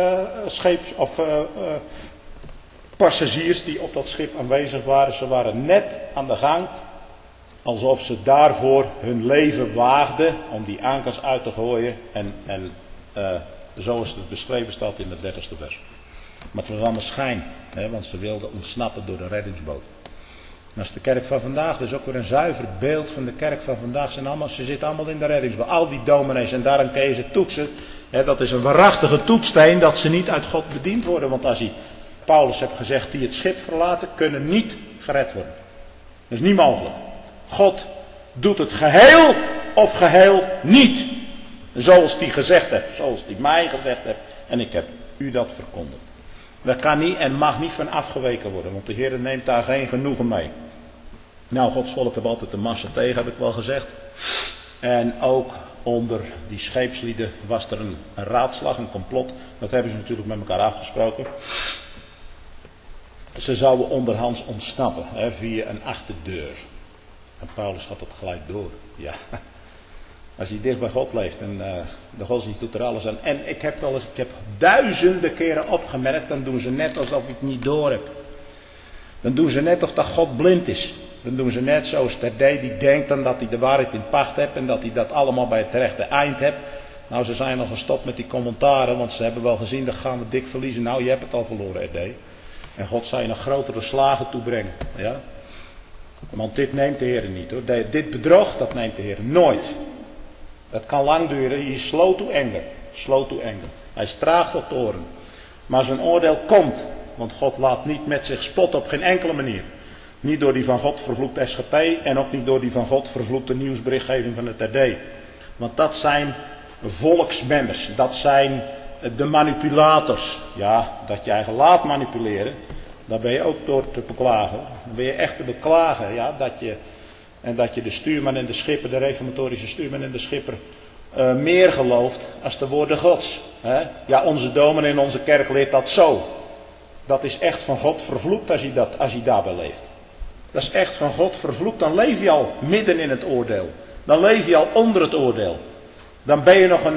passagiers die op dat schip aanwezig waren. Ze waren net aan de gang. Alsof ze daarvoor hun leven waagden om die ankers uit te gooien. En zoals het beschreven staat in het 30ste vers. Maar het was allemaal schijn. Want ze wilden ontsnappen door de reddingsboot. Dat is de kerk van vandaag. Dat is ook weer een zuiver beeld van de kerk van vandaag. Ze zitten allemaal in de reddingsboot. Al die dominees. En daarom kun je ze toetsen. Dat is een waarachtige toetssteen. Dat ze niet uit God bediend worden. Want als Paulus heeft gezegd. Die het schip verlaten. Kunnen niet gered worden. Dat is niet mogelijk. God doet het geheel. Of geheel niet. Zoals die gezegd heeft. Zoals die mij gezegd heeft. En ik heb u dat verkondigd. Daar kan niet en mag niet van afgeweken worden. Want de Heer neemt daar geen genoegen mee. Nou, Gods volk heeft altijd de massa tegen, heb ik wel gezegd. En ook onder die scheepslieden was er een raadslag, een complot. Dat hebben ze natuurlijk met elkaar afgesproken. Ze zouden onderhands ontsnappen via een achterdeur. En Paulus had dat gelijk door. Ja. Als hij dicht bij God leeft en de godsdienst doet er alles aan. En ik heb duizenden keren opgemerkt, dan doen ze net alsof ik het niet door heb. Dan doen ze net of dat God blind is. Dan doen ze net zoals Terdij die denkt dan dat hij de waarheid in pacht heeft en dat hij dat allemaal bij het rechte eind hebt. Nou, ze zijn al gestopt met die commentaren, want ze hebben wel gezien, dat gaan we dik verliezen. Nou, je hebt het al verloren, RD. En God zal je nog grotere slagen toebrengen. Ja? Want dit neemt de Heer niet hoor. Dit bedrog, dat neemt de Heer nooit. Dat kan lang duren. Hij is slow to anger. Slow to anger. Hij is traag tot toorn. Maar zijn oordeel komt. Want God laat niet met zich spotten op geen enkele manier. Niet door die van God vervloekte SGP. En ook niet door die van God vervloekte nieuwsberichtgeving van het RD. Want dat zijn volksmembers. Dat zijn de manipulators. Ja, dat je eigen laat manipuleren. Daar ben je ook door te beklagen. Dan ben je echt te beklagen. Ja, dat je de stuurman en de schipper, de reformatorische stuurman en de schipper, meer gelooft als de woorden Gods. Ja, onze dominee in onze kerk leert dat zo. Dat is echt van God vervloekt als hij daarbij leeft. Dat is echt van God vervloekt. Dan leef je al midden in het oordeel. Dan leef je al onder het oordeel. Dan ben je nog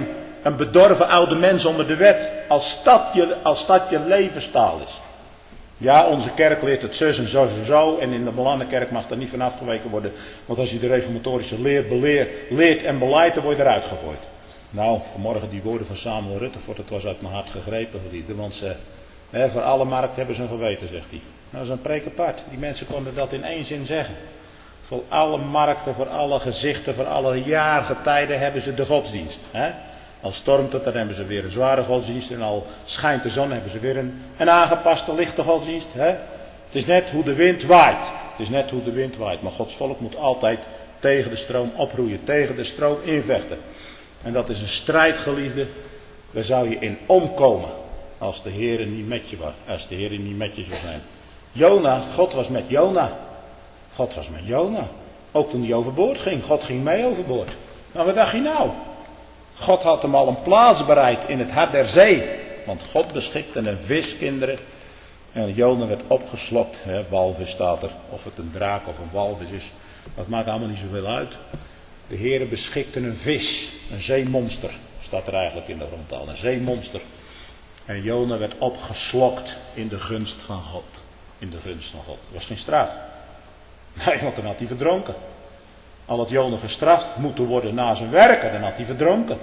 een bedorven oude mens onder de wet. Als dat je levenstaal is. Ja, onze kerk leert het zus en zo en zo. En in de Belangenkerk mag er niet van afgeweken worden. Want als je de reformatorische leer leert en beleidt, dan word je eruit gegooid. Nou, vanmorgen die woorden van Samuel Rutherford, het was uit mijn hart gegrepen, geliefde. Want ze, voor alle markt hebben ze een geweten, zegt hij. Nou, dat is een preek apart. Die mensen konden dat in één zin zeggen. Voor alle markten, voor alle gezichten, voor alle jaargetijden hebben ze de godsdienst. Al stormt het, dan hebben ze weer een zware godsdienst. En al schijnt de zon, hebben ze weer een aangepaste lichte godsdienst. Het is net hoe de wind waait. Het is net hoe de wind waait. Maar Gods volk moet altijd tegen de stroom oproeien. Tegen de stroom invechten. En dat is een strijd, geliefde. Daar zou je in omkomen. Als de Heer niet met je was. Als de Heer niet met je zou zijn. Jona, God was met Jona. God was met Jona. Ook toen hij overboord ging. God ging mee overboord. Nou, wat dacht je nou? God had hem al een plaats bereid in het hart der zee. Want God beschikte een vis, kinderen. En Jona werd opgeslokt. Walvis staat er. Of het een draak of een walvis is. Dat maakt allemaal niet zoveel uit. De Heere beschikte een vis. Een zeemonster. Staat er eigenlijk in de grondtaal. Een zeemonster. En Jona werd opgeslokt in de gunst van God. In de gunst van God. Dat was geen straf. Nee, want dan had hij verdronken. Al had Jona gestraft moeten worden na zijn werken, dan had hij verdronken.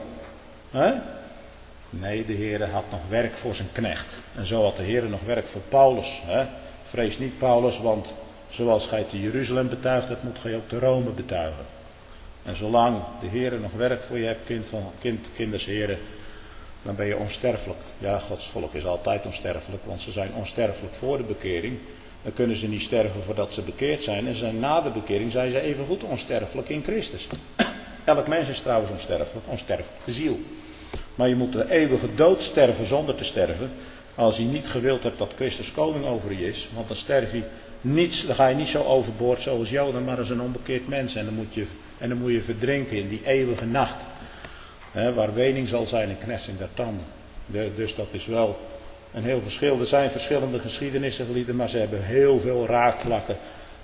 Nee, de Heere had nog werk voor zijn knecht. En zo had de Heere nog werk voor Paulus. Vrees niet, Paulus, want zoals gij te Jeruzalem betuigt hebt, moet gij ook te Rome betuigen. En zolang de Heere nog werk voor je hebt, kinders Heere, dan ben je onsterfelijk. Ja, Gods volk is altijd onsterfelijk, want ze zijn onsterfelijk voor de bekering. Dan kunnen ze niet sterven voordat ze bekeerd zijn. En na de bekering zijn ze evengoed onsterfelijk in Christus. Elk mens is trouwens onsterfelijk de ziel. Maar je moet de eeuwige dood sterven zonder te sterven. Als je niet gewild hebt dat Christus koning over je is. Want dan sterf je niets, dan ga je niet zo overboord zoals Jona, maar als een onbekeerd mens. En dan moet je verdrinken in die eeuwige nacht. Waar wening zal zijn en knetsing der tanden. Dus dat is wel een heel verschil. Er zijn verschillende geschiedenissen, geliefden, maar ze hebben heel veel raakvlakken.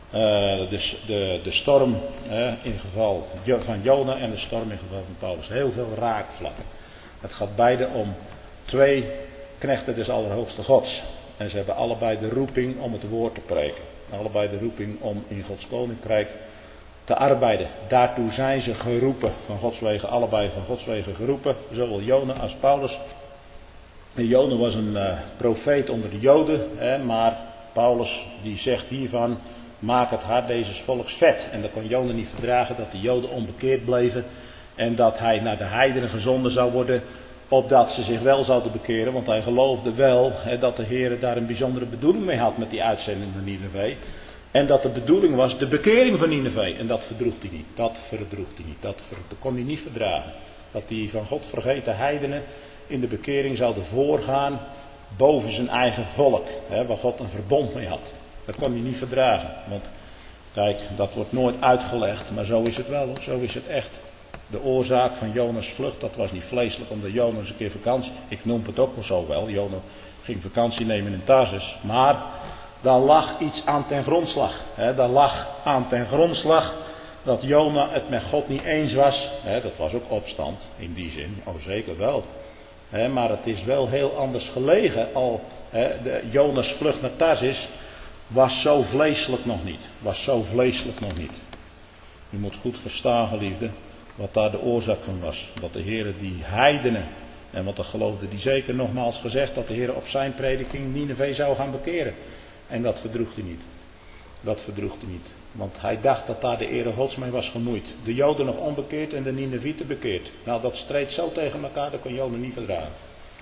De storm in geval van Jona en de storm in geval van Paulus. Heel veel raakvlakken. Het gaat beide om twee knechten des Allerhoogste Gods. En ze hebben allebei de roeping om het woord te preken. Allebei de roeping om in Gods koninkrijk te arbeiden. Daartoe zijn ze geroepen. Van Gods wegen, allebei van Gods wegen geroepen. Zowel Jona als Paulus. En Jona was een profeet onder de Joden. Maar Paulus die zegt hiervan: maak het hart deze volks vet. En dan kon Jona niet verdragen dat de Joden onbekeerd bleven. En dat hij naar de heidenen gezonden zou worden. Opdat ze zich wel zouden bekeren. Want hij geloofde wel dat de Heer daar een bijzondere bedoeling mee had met die uitzending van Nineve. En dat de bedoeling was de bekering van Nineve. En dat verdroeg hij niet. Dat kon hij niet verdragen. Dat die van God vergeten heidenen in de bekering zouden voorgaan boven zijn eigen volk. Waar God een verbond mee had. Dat kon hij niet verdragen. Want kijk, dat wordt nooit uitgelegd. Maar zo is het wel. Zo is het echt. De oorzaak van Jona's vlucht, dat was niet vleeselijk omdat Jona eens een keer vakantie. Ik noem het ook wel zo wel. Jona ging vakantie nemen in Tarsus. Maar daar lag iets aan ten grondslag. Daar lag aan ten grondslag dat Jona het met God niet eens was. Dat was ook opstand in die zin. Oh, zeker wel. Maar het is wel heel anders gelegen. Jona's vlucht naar Tarsus was zo vleeselijk nog niet. Je moet goed verstaan, geliefde, wat daar de oorzaak van was. Dat de Heer die heidenen, en wat er geloofde die zeker nogmaals gezegd, dat de Heer op zijn prediking Nineve zou gaan bekeren. En dat verdroeg hij niet. Want hij dacht dat daar de ere Gods mee was gemoeid. De Joden nog onbekeerd en de Ninevieten bekeerd. Nou, dat streed zo tegen elkaar, dat kon Jona niet verdragen.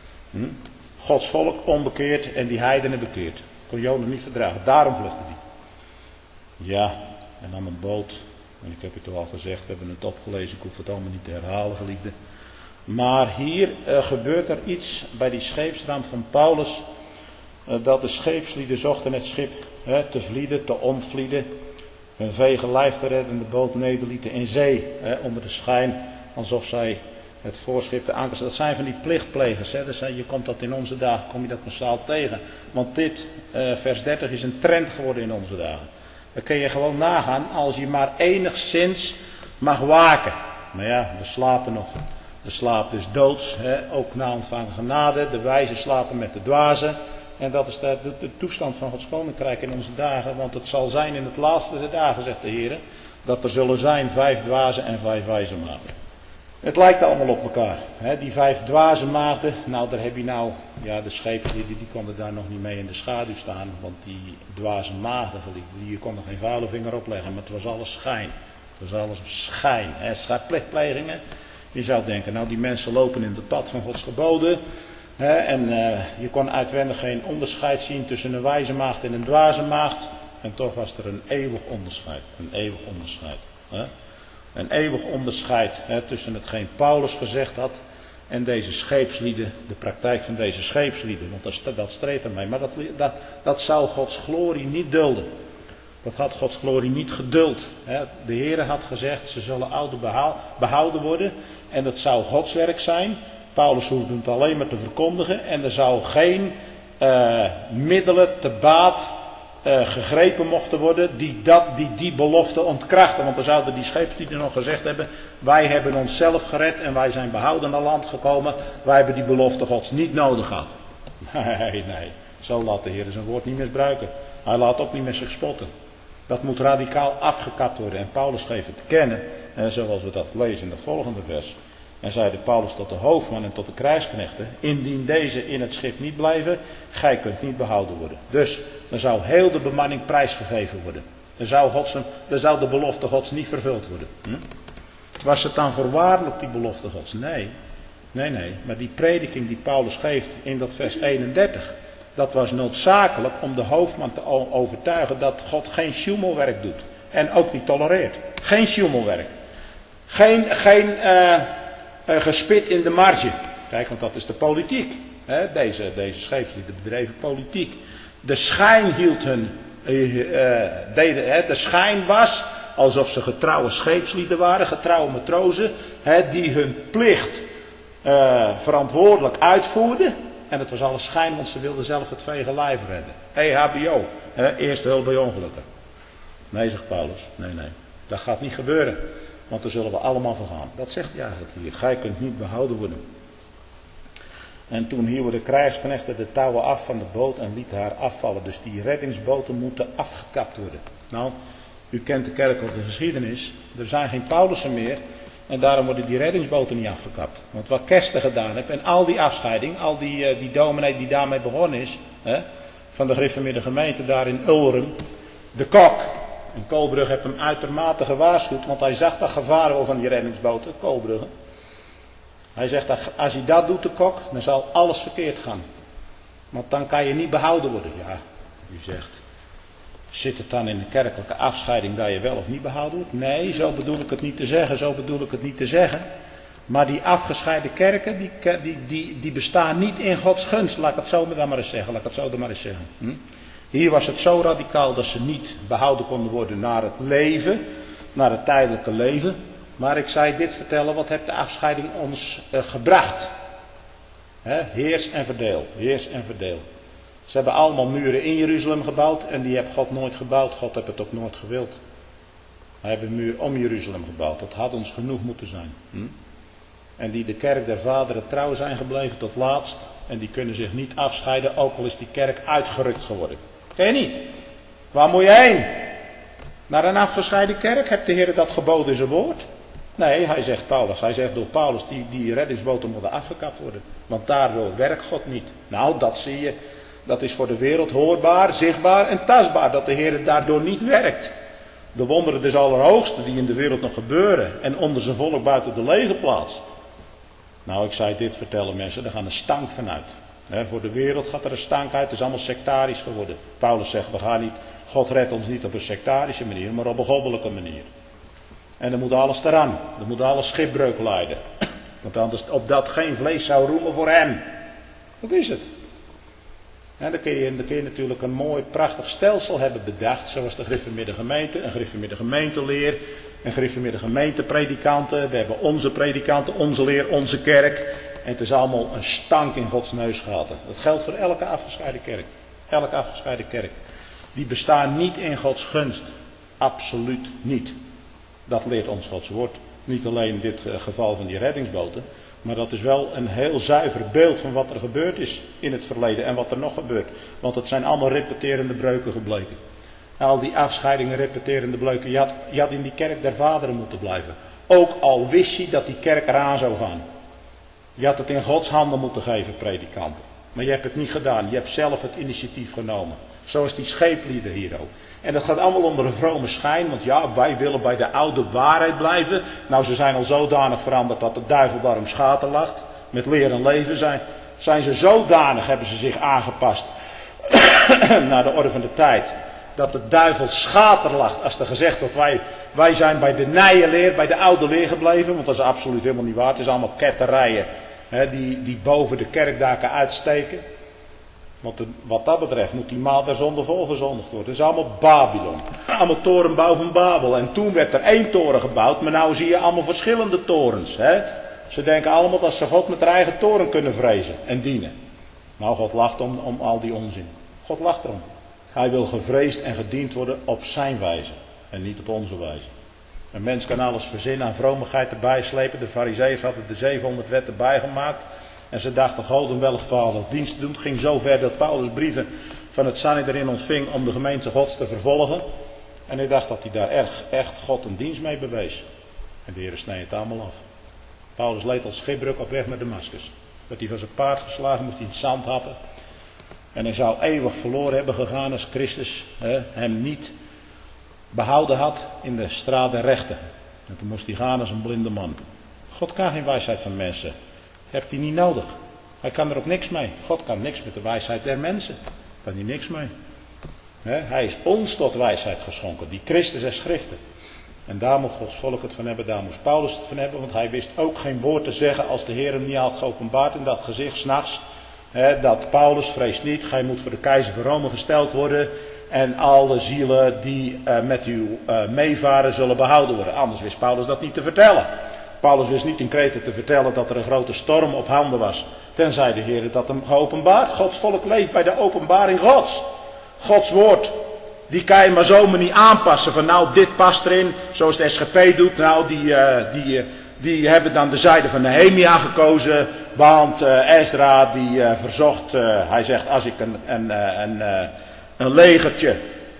Gods volk onbekeerd en die heidenen bekeerd. Kon Jona niet verdragen. Daarom vluchtte hij. Ja, en nam een boot. En ik heb het al gezegd, we hebben het opgelezen. Ik hoef het allemaal niet te herhalen, geliefde. Maar hier gebeurt er iets bij die scheepsramp van Paulus. Dat de scheepslieden zochten het schip te vlieden, te ontvlieden. Hun vee gelijf te redden en de boot nederlieten in zee. Onder de schijn alsof zij het voorschip te ankers. Dat zijn van die plichtplegers. Je komt dat in onze dagen, kom je dat massaal tegen. Want dit, vers 30, is een trend geworden in onze dagen. Dan kun je gewoon nagaan als je maar enigszins mag waken. Maar ja, we slapen nog. de slaap des doods, ook na ontvangen genade. De wijzen slapen met de dwazen. En dat is de toestand van Gods koninkrijk in onze dagen. Want het zal zijn in het laatste der dagen, zegt de Heer, dat er zullen zijn 5 dwazen en 5 wijze maagden. Het lijkt allemaal op elkaar. Die 5 dwaze maagden, nou daar heb je nou, ja de scheepslieden die konden daar nog niet mee in de schaduw staan. Want die dwaze maagden, die konden geen vuile vinger opleggen, maar het was alles schijn. Het was alles schijn. Plichtplegingen. Je zou denken, nou die mensen lopen in het pad van Gods geboden. En je kon uitwendig geen onderscheid zien tussen een wijze maagd en een dwaze maagd. En toch was er een eeuwig onderscheid. Een eeuwig onderscheid. Een eeuwig onderscheid tussen hetgeen Paulus gezegd had en deze scheepslieden, de praktijk van deze scheepslieden. Want dat streed ermee. Maar dat zou Gods glorie niet dulden. Dat had Gods glorie niet geduld. De Heer had gezegd, ze zullen ouder behouden worden. En dat zou Gods werk zijn. Paulus hoefde het alleen maar te verkondigen. En er zou geen middelen te baat gegrepen mochten worden die belofte ontkrachten. Want dan zouden die scheepslieden nog gezegd hebben, wij hebben onszelf gered en wij zijn behouden naar land gekomen. Wij hebben die belofte Gods niet nodig gehad. Nee, zo laat de Heer zijn woord niet misbruiken. Hij laat ook niet met zich spotten. Dat moet radicaal afgekapt worden. En Paulus geeft het te kennen, zoals we dat lezen in het volgende vers. En zeide Paulus tot de hoofdman en tot de krijgsknechten, indien deze in het schip niet blijven, gij kunt niet behouden worden. Dus, dan zou heel de bemanning prijsgegeven worden. Dan zou de belofte Gods niet vervuld worden. Was het dan voorwaardelijk die belofte Gods? Nee. Maar die prediking die Paulus geeft in dat vers 31, dat was noodzakelijk om de hoofdman te overtuigen dat God geen sjoemelwerk doet. En ook niet tolereert. Geen sjoemelwerk. Geen gespit in de marge. Kijk, want dat is de politiek. Deze scheepslieden bedreven politiek. De schijn hield hun. De schijn was alsof ze getrouwe scheepslieden waren, getrouwe matrozen, die hun plicht verantwoordelijk uitvoerden. En het was alles schijn, want ze wilden zelf het vege lijf redden. EHBO, eerste hulp bij ongelukken. Nee, zegt Paulus, nee, dat gaat niet gebeuren. Want dan zullen we allemaal vergaan. Dat zegt hij eigenlijk hier. Gij kunt niet behouden worden. En toen hielden de krijgsknechten de touwen af van de boot en lieten haar afvallen. Dus die reddingsboten moeten afgekapt worden. Nou, u kent de kerkelijke geschiedenis. Er zijn geen Paulussen meer. En daarom worden die reddingsboten niet afgekapt. Want wat Kester gedaan heeft en al die afscheiding, al die dominee die daarmee begonnen is, van de gereformeerde gemeente daar in Ulrum, de kok. En Koolbrugge heeft hem uitermate gewaarschuwd, want hij zag dat gevaar wel van die reddingsboten, Koolbrugge. Hij zegt, als hij dat doet, de kok, dan zal alles verkeerd gaan. Want dan kan je niet behouden worden. Ja, u zegt, zit het dan in de kerkelijke afscheiding dat je wel of niet behouden wordt? Nee, zo bedoel ik het niet te zeggen, Maar die afgescheiden kerken, die bestaan niet in Gods gunst. Laat ik het zo maar eens zeggen. Hier was het zo radicaal dat ze niet behouden konden worden naar het leven, naar het tijdelijke leven. Maar ik zei dit vertellen, wat heeft de afscheiding ons gebracht? Heers en verdeel, heers en verdeel. Ze hebben allemaal muren in Jeruzalem gebouwd en die heeft God nooit gebouwd. God heeft het ook nooit gewild. Hij heeft een muur om Jeruzalem gebouwd. Dat had ons genoeg moeten zijn. En die de kerk der vaderen trouw zijn gebleven tot laatst. En die kunnen zich niet afscheiden, ook al is die kerk uitgerukt geworden. Ken je niet? Waar moet je heen? Naar een afgescheiden kerk? Hebt de Heer dat geboden in zijn woord? Nee, hij zegt door Paulus, die reddingsboten moeten afgekapt worden. Want daardoor werkt God niet. Nou, dat zie je. Dat is voor de wereld hoorbaar, zichtbaar en tastbaar. Dat de Heer daardoor niet werkt. De wonderen des Allerhoogste die in de wereld nog gebeuren. En onder zijn volk buiten de lege plaats. Nou, ik zei dit vertellen mensen, er gaat een stank vanuit. Voor de wereld gaat er een stank uit, het is allemaal sectarisch geworden. Paulus zegt, God redt ons niet op een sectarische manier, maar op een goddelijke manier. En dan moet alles eraan, dan moet alles schipbreuk lijden. Want anders opdat geen vlees zou roemen voor hem. Dat is het. En dan kun je natuurlijk een mooi, prachtig stelsel hebben bedacht, zoals de gereformeerde gemeente, een gereformeerde gemeenteleer, een gereformeerde gemeentepredikanten. We hebben onze predikanten, onze leer, onze kerk. En het is allemaal een stank in Gods neusgaten. Dat geldt voor elke afgescheiden kerk. Elke afgescheiden kerk. Die bestaan niet in Gods gunst. Absoluut niet. Dat leert ons Gods woord. Niet alleen in dit geval van die reddingsboten. Maar dat is wel een heel zuiver beeld van wat er gebeurd is in het verleden en wat er nog gebeurt. Want het zijn allemaal repeterende breuken gebleken. Al die afscheidingen, repeterende breuken. Je had in die kerk der vaderen moeten blijven. Ook al wist je dat die kerk eraan zou gaan. Je had het in Gods handen moeten geven, predikanten. Maar je hebt het niet gedaan. Je hebt zelf het initiatief genomen. Zoals die scheeplieden hier ook. En dat gaat allemaal onder een vrome schijn. Want ja, wij willen bij de oude waarheid blijven. Nou, ze zijn al zodanig veranderd dat de duivel daarom schaterlacht. Met leer en leven zijn ze zodanig, hebben ze zich aangepast naar de orde van de tijd. Dat de duivel schaterlacht als er gezegd wordt, wij zijn bij de nije leer, bij de oude leer gebleven. Want dat is absoluut helemaal niet waar. Het is allemaal ketterijen die boven de kerkdaken uitsteken. Want wat dat betreft moet die maal der zonde volgezondigd worden. Het is allemaal Babylon. Allemaal torenbouw van Babel. En toen werd er 1 toren gebouwd. Maar nou zie je allemaal verschillende torens. Ze denken allemaal dat ze God met haar eigen toren kunnen vrezen en dienen. Nou, God lacht om al die onzin. God lacht erom. Hij wil gevreesd en gediend worden op zijn wijze. En niet op onze wijze. Een mens kan alles verzinnen, aan vromigheid erbij slepen. De farizeeërs hadden de 700 wetten bijgemaakt. En ze dachten God een welgevallig dienst te doen. Het ging zo ver dat Paulus brieven van het Sanhedrin ontving om de gemeente Gods te vervolgen. En hij dacht dat hij daar echt God een dienst mee bewees. En de Heer snee het allemaal af. Paulus leed als schipbreuk op weg naar Damascus. Werd hij van zijn paard geslagen, moest hij in het zand happen. En hij zou eeuwig verloren hebben gegaan als Christus hem niet behouden had in de straat der rechten. En toen moest hij gaan als een blinde man. God kan geen wijsheid van mensen. Hebt hij niet nodig. Hij kan er ook niks mee. God kan niks met de wijsheid der mensen. Kan hij niks mee. Hij is ons tot wijsheid geschonken. Die Christus en schriften. En daar moet Gods volk het van hebben. Daar moest Paulus het van hebben. Want hij wist ook geen woord te zeggen als de Heer hem niet had geopenbaard in dat gezicht 's nachts. Dat Paulus, vrees niet, gij moet voor de keizer van Rome gesteld worden. En alle zielen die met u meevaren zullen behouden worden. Anders wist Paulus dat niet te vertellen. Paulus wist niet in Kreta te vertellen dat er een grote storm op handen was. Tenzij de Heer dat hem geopenbaard. Gods volk leeft bij de openbaring Gods. Gods woord. Die kan je maar zomaar niet aanpassen. Van nou, dit past erin. Zoals de SGP doet. Nou, die hebben dan de zijde van Nehemia gekozen. Want Ezra die verzocht. Hij zegt als ik een legertje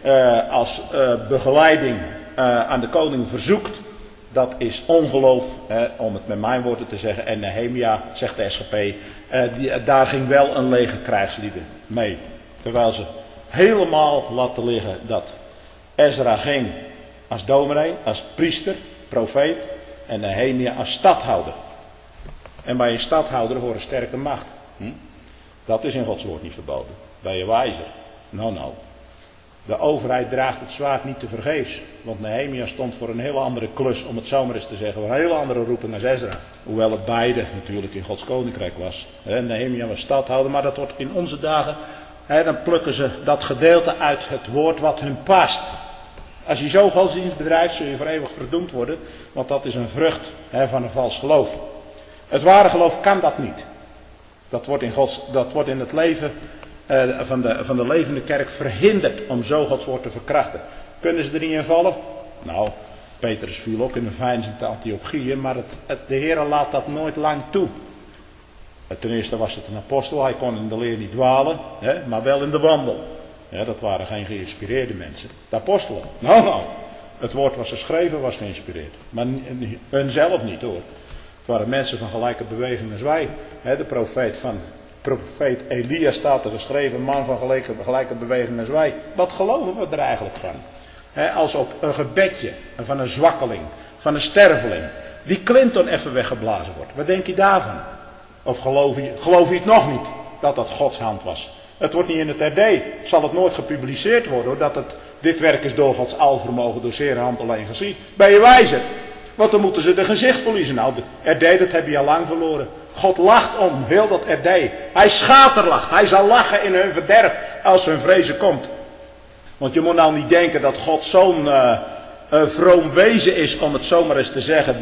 als begeleiding aan de koning verzoekt. Dat is ongeloof, om het met mijn woorden te zeggen. En Nehemia, zegt de SGP, daar ging wel een leger krijgslieden mee. Terwijl ze helemaal laten liggen dat Ezra ging als dominee, als priester, profeet. En Nehemia als stadhouder. En bij een stadhouder hoort sterke macht. Dat is in Gods woord niet verboden. Ben je wijzer? Nou. De overheid draagt het zwaard niet te vergeefs. Want Nehemia stond voor een hele andere klus, om het zo maar eens te zeggen. Een hele andere roeping als Ezra. Hoewel het beide natuurlijk in Gods koninkrijk was. Nehemia was stadhouder, maar dat wordt in onze dagen. Dan plukken ze dat gedeelte uit het woord wat hun past. Als je zo godsdienst bedrijft, zul je voor eeuwig verdoemd worden. Want dat is een vrucht van een vals geloof. Het ware geloof kan dat niet. Dat wordt in het leven van de levende kerk verhinderd om zo Gods woord te verkrachten. Kunnen ze er niet in vallen? Nou, Petrus viel ook in een veinzend Antiochieë, maar de Heer laat dat nooit lang toe. Ten eerste was het een apostel, hij kon in de leer niet dwalen, maar wel in de wandel. Ja, dat waren geen geïnspireerde mensen. De apostelen, nou. Het woord was geschreven, was geïnspireerd. Maar hunzelf niet hoor. Het waren mensen van gelijke beweging als wij. De profeet Elia staat er geschreven, man van gelijke beweging als wij. Wat geloven we er eigenlijk van? Als op een gebedje van een zwakkeling, van een sterveling, die Clinton even weggeblazen wordt. Wat denk je daarvan? Of geloof je het nog niet, dat dat Gods hand was? Het wordt niet in het RD, zal het nooit gepubliceerd worden, hoor, dat dit werk is door Gods alvermogen, door zere hand alleen gezien. Ben je wijzer? Want dan moeten ze de gezicht verliezen. Nou, de RD, dat heb je al lang verloren. God lacht om heel dat RD. Hij schaterlacht. Hij zal lachen in hun verderf als hun vrezen komt. Want je moet nou niet denken dat God zo'n vroom wezen is, om het zomaar eens te zeggen,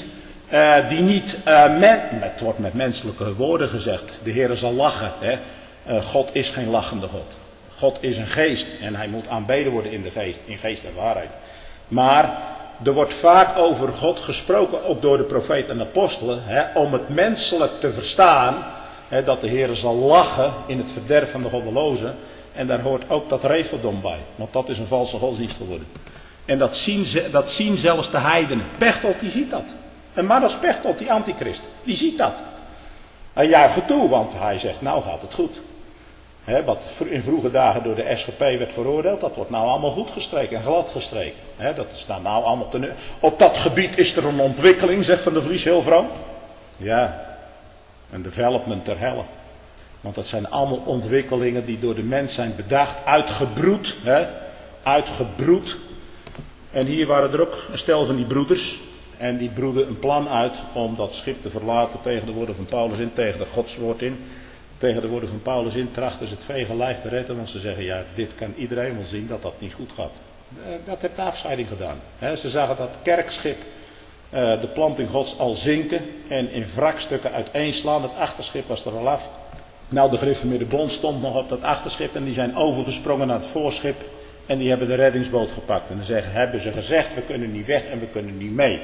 het wordt met menselijke woorden gezegd, de Heer zal lachen. God is geen lachende God. God is een geest en hij moet aanbeden worden in de geest, in geest en waarheid. Maar er wordt vaak over God gesproken, ook door de profeten en apostelen, om het menselijk te verstaan, dat de Heer zal lachen in het verderf van de goddelozen. En daar hoort ook dat regeldom bij, want dat is een valse godsdienst geworden. En dat zien zelfs de heidenen. Pechtold die ziet dat. Een man als Pechtold, die antichrist, die ziet dat. Hij juicht het toe, want hij zegt, nou gaat het goed. Wat in vroege dagen door de SGP werd veroordeeld, dat wordt nou allemaal goed gestreken en glad gestreken. Dat staat nou allemaal op dat gebied is er een ontwikkeling, zegt Van der Vlies heel vroom. Ja, een development ter helle. Want dat zijn allemaal ontwikkelingen die door de mens zijn bedacht, uitgebroed. Uitgebroed. En hier waren er ook een stel van die broeders. En die broeden een plan uit om dat schip te verlaten tegen de woorden van Paulus in, tegen de godswoord in. Tegen de woorden van Paulus in trachten ze het vege lijf te redden, want ze zeggen, ja, dit kan iedereen wel zien dat dat niet goed gaat. Dat heeft de afscheiding gedaan. Ze zagen dat kerkschip, de planting gods, al zinken en in wrakstukken uiteenslaan. Het achterschip was er al af. Nou, de gereformeerde bond stond nog op dat achterschip en die zijn overgesprongen naar het voorschip en die hebben de reddingsboot gepakt. En dan hebben ze gezegd, we kunnen niet weg en we kunnen niet mee.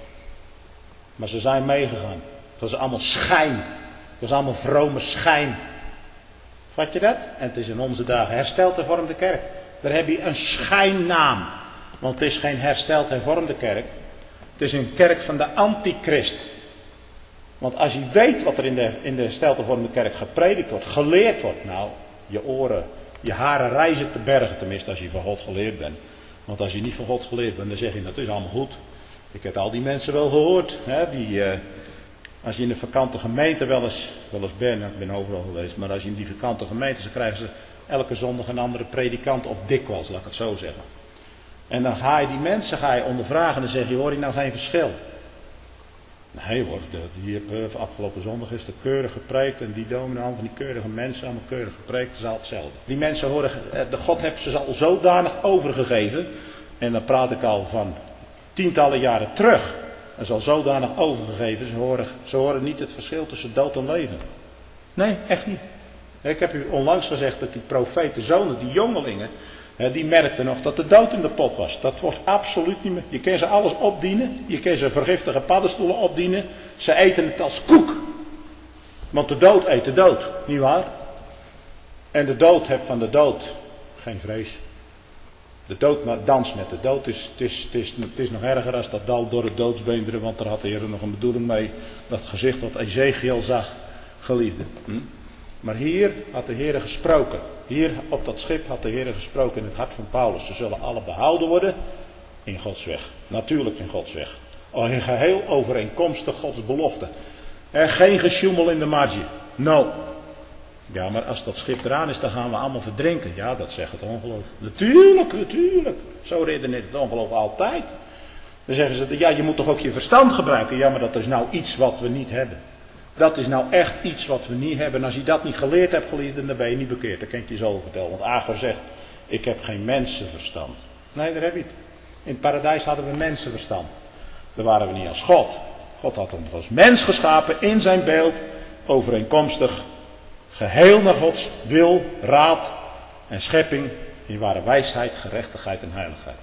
Maar ze zijn meegegaan. Het was allemaal schijn. Het was allemaal vrome schijn. Vat je dat? En het is in onze dagen hersteld hervormde kerk. Daar heb je een schijnnaam. Want het is geen hersteld hervormde kerk. Het is een kerk van de antichrist. Want als je weet wat er in de hersteld hervormde kerk gepredikt wordt, geleerd wordt. Nou, je oren, je haren rijzen te bergen, tenminste als je van God geleerd bent. Want als je niet van God geleerd bent, dan zeg je dat is allemaal goed. Ik heb al die mensen wel gehoord. Als je in de vakante gemeente wel eens bent, ik ben overal geweest, maar als je in die vakante gemeente, dan krijgen ze elke zondag een andere predikant, of dikwijls, laat ik het zo zeggen. En dan ga je die mensen ondervragen en dan zeg je, hoor je nou geen verschil? Nee hoor, afgelopen zondag is er keurig gepreekt en die dominee, van die keurige mensen, allemaal keurig gepreekt, het is al hetzelfde. Die mensen horen, de God heeft ze al zodanig overgegeven, en dan praat ik al van tientallen jaren terug. En zal zodanig overgegeven, ze horen niet het verschil tussen dood en leven. Nee, echt niet. Ik heb u onlangs gezegd dat die profetenzonen, die jongelingen, die merkten nog dat de dood in de pot was. Dat wordt absoluut niet meer. Je kan ze alles opdienen, je kan ze vergiftige paddenstoelen opdienen. Ze eten het als koek. Want de dood eet de dood, nietwaar? En de dood heeft van de dood geen vrees. De dood danst met de dood. Het is nog erger als dat dal door het doodsbeenderen, want daar had de Heer nog een bedoeling mee. Dat gezicht wat Ezekiel zag, geliefde. Maar hier had de Heer gesproken. Hier op dat schip had de Heer gesproken in het hart van Paulus. Ze zullen alle behouden worden in Gods weg. Natuurlijk in Gods weg. Al in geheel overeenkomstig Gods belofte. En geen gesjoemel in de marge. No. Ja, maar als dat schip eraan is, dan gaan we allemaal verdrinken. Ja, dat zegt het ongeloof. Natuurlijk. Zo redeneert het ongeloof altijd. Dan zeggen ze, ja, je moet toch ook je verstand gebruiken. Ja, maar dat is nou iets wat we niet hebben. Dat is nou echt iets wat we niet hebben. En als je dat niet geleerd hebt, geliefde, dan ben je niet bekeerd. Dat kan ik je zo vertellen. Want Agar zegt, ik heb geen mensenverstand. Nee, daar heb je het. In het paradijs hadden we mensenverstand. Daar waren we niet als God. God had ons als mens geschapen in zijn beeld, overeenkomstig, geheel naar Gods wil, raad en schepping, in ware wijsheid, gerechtigheid en heiligheid.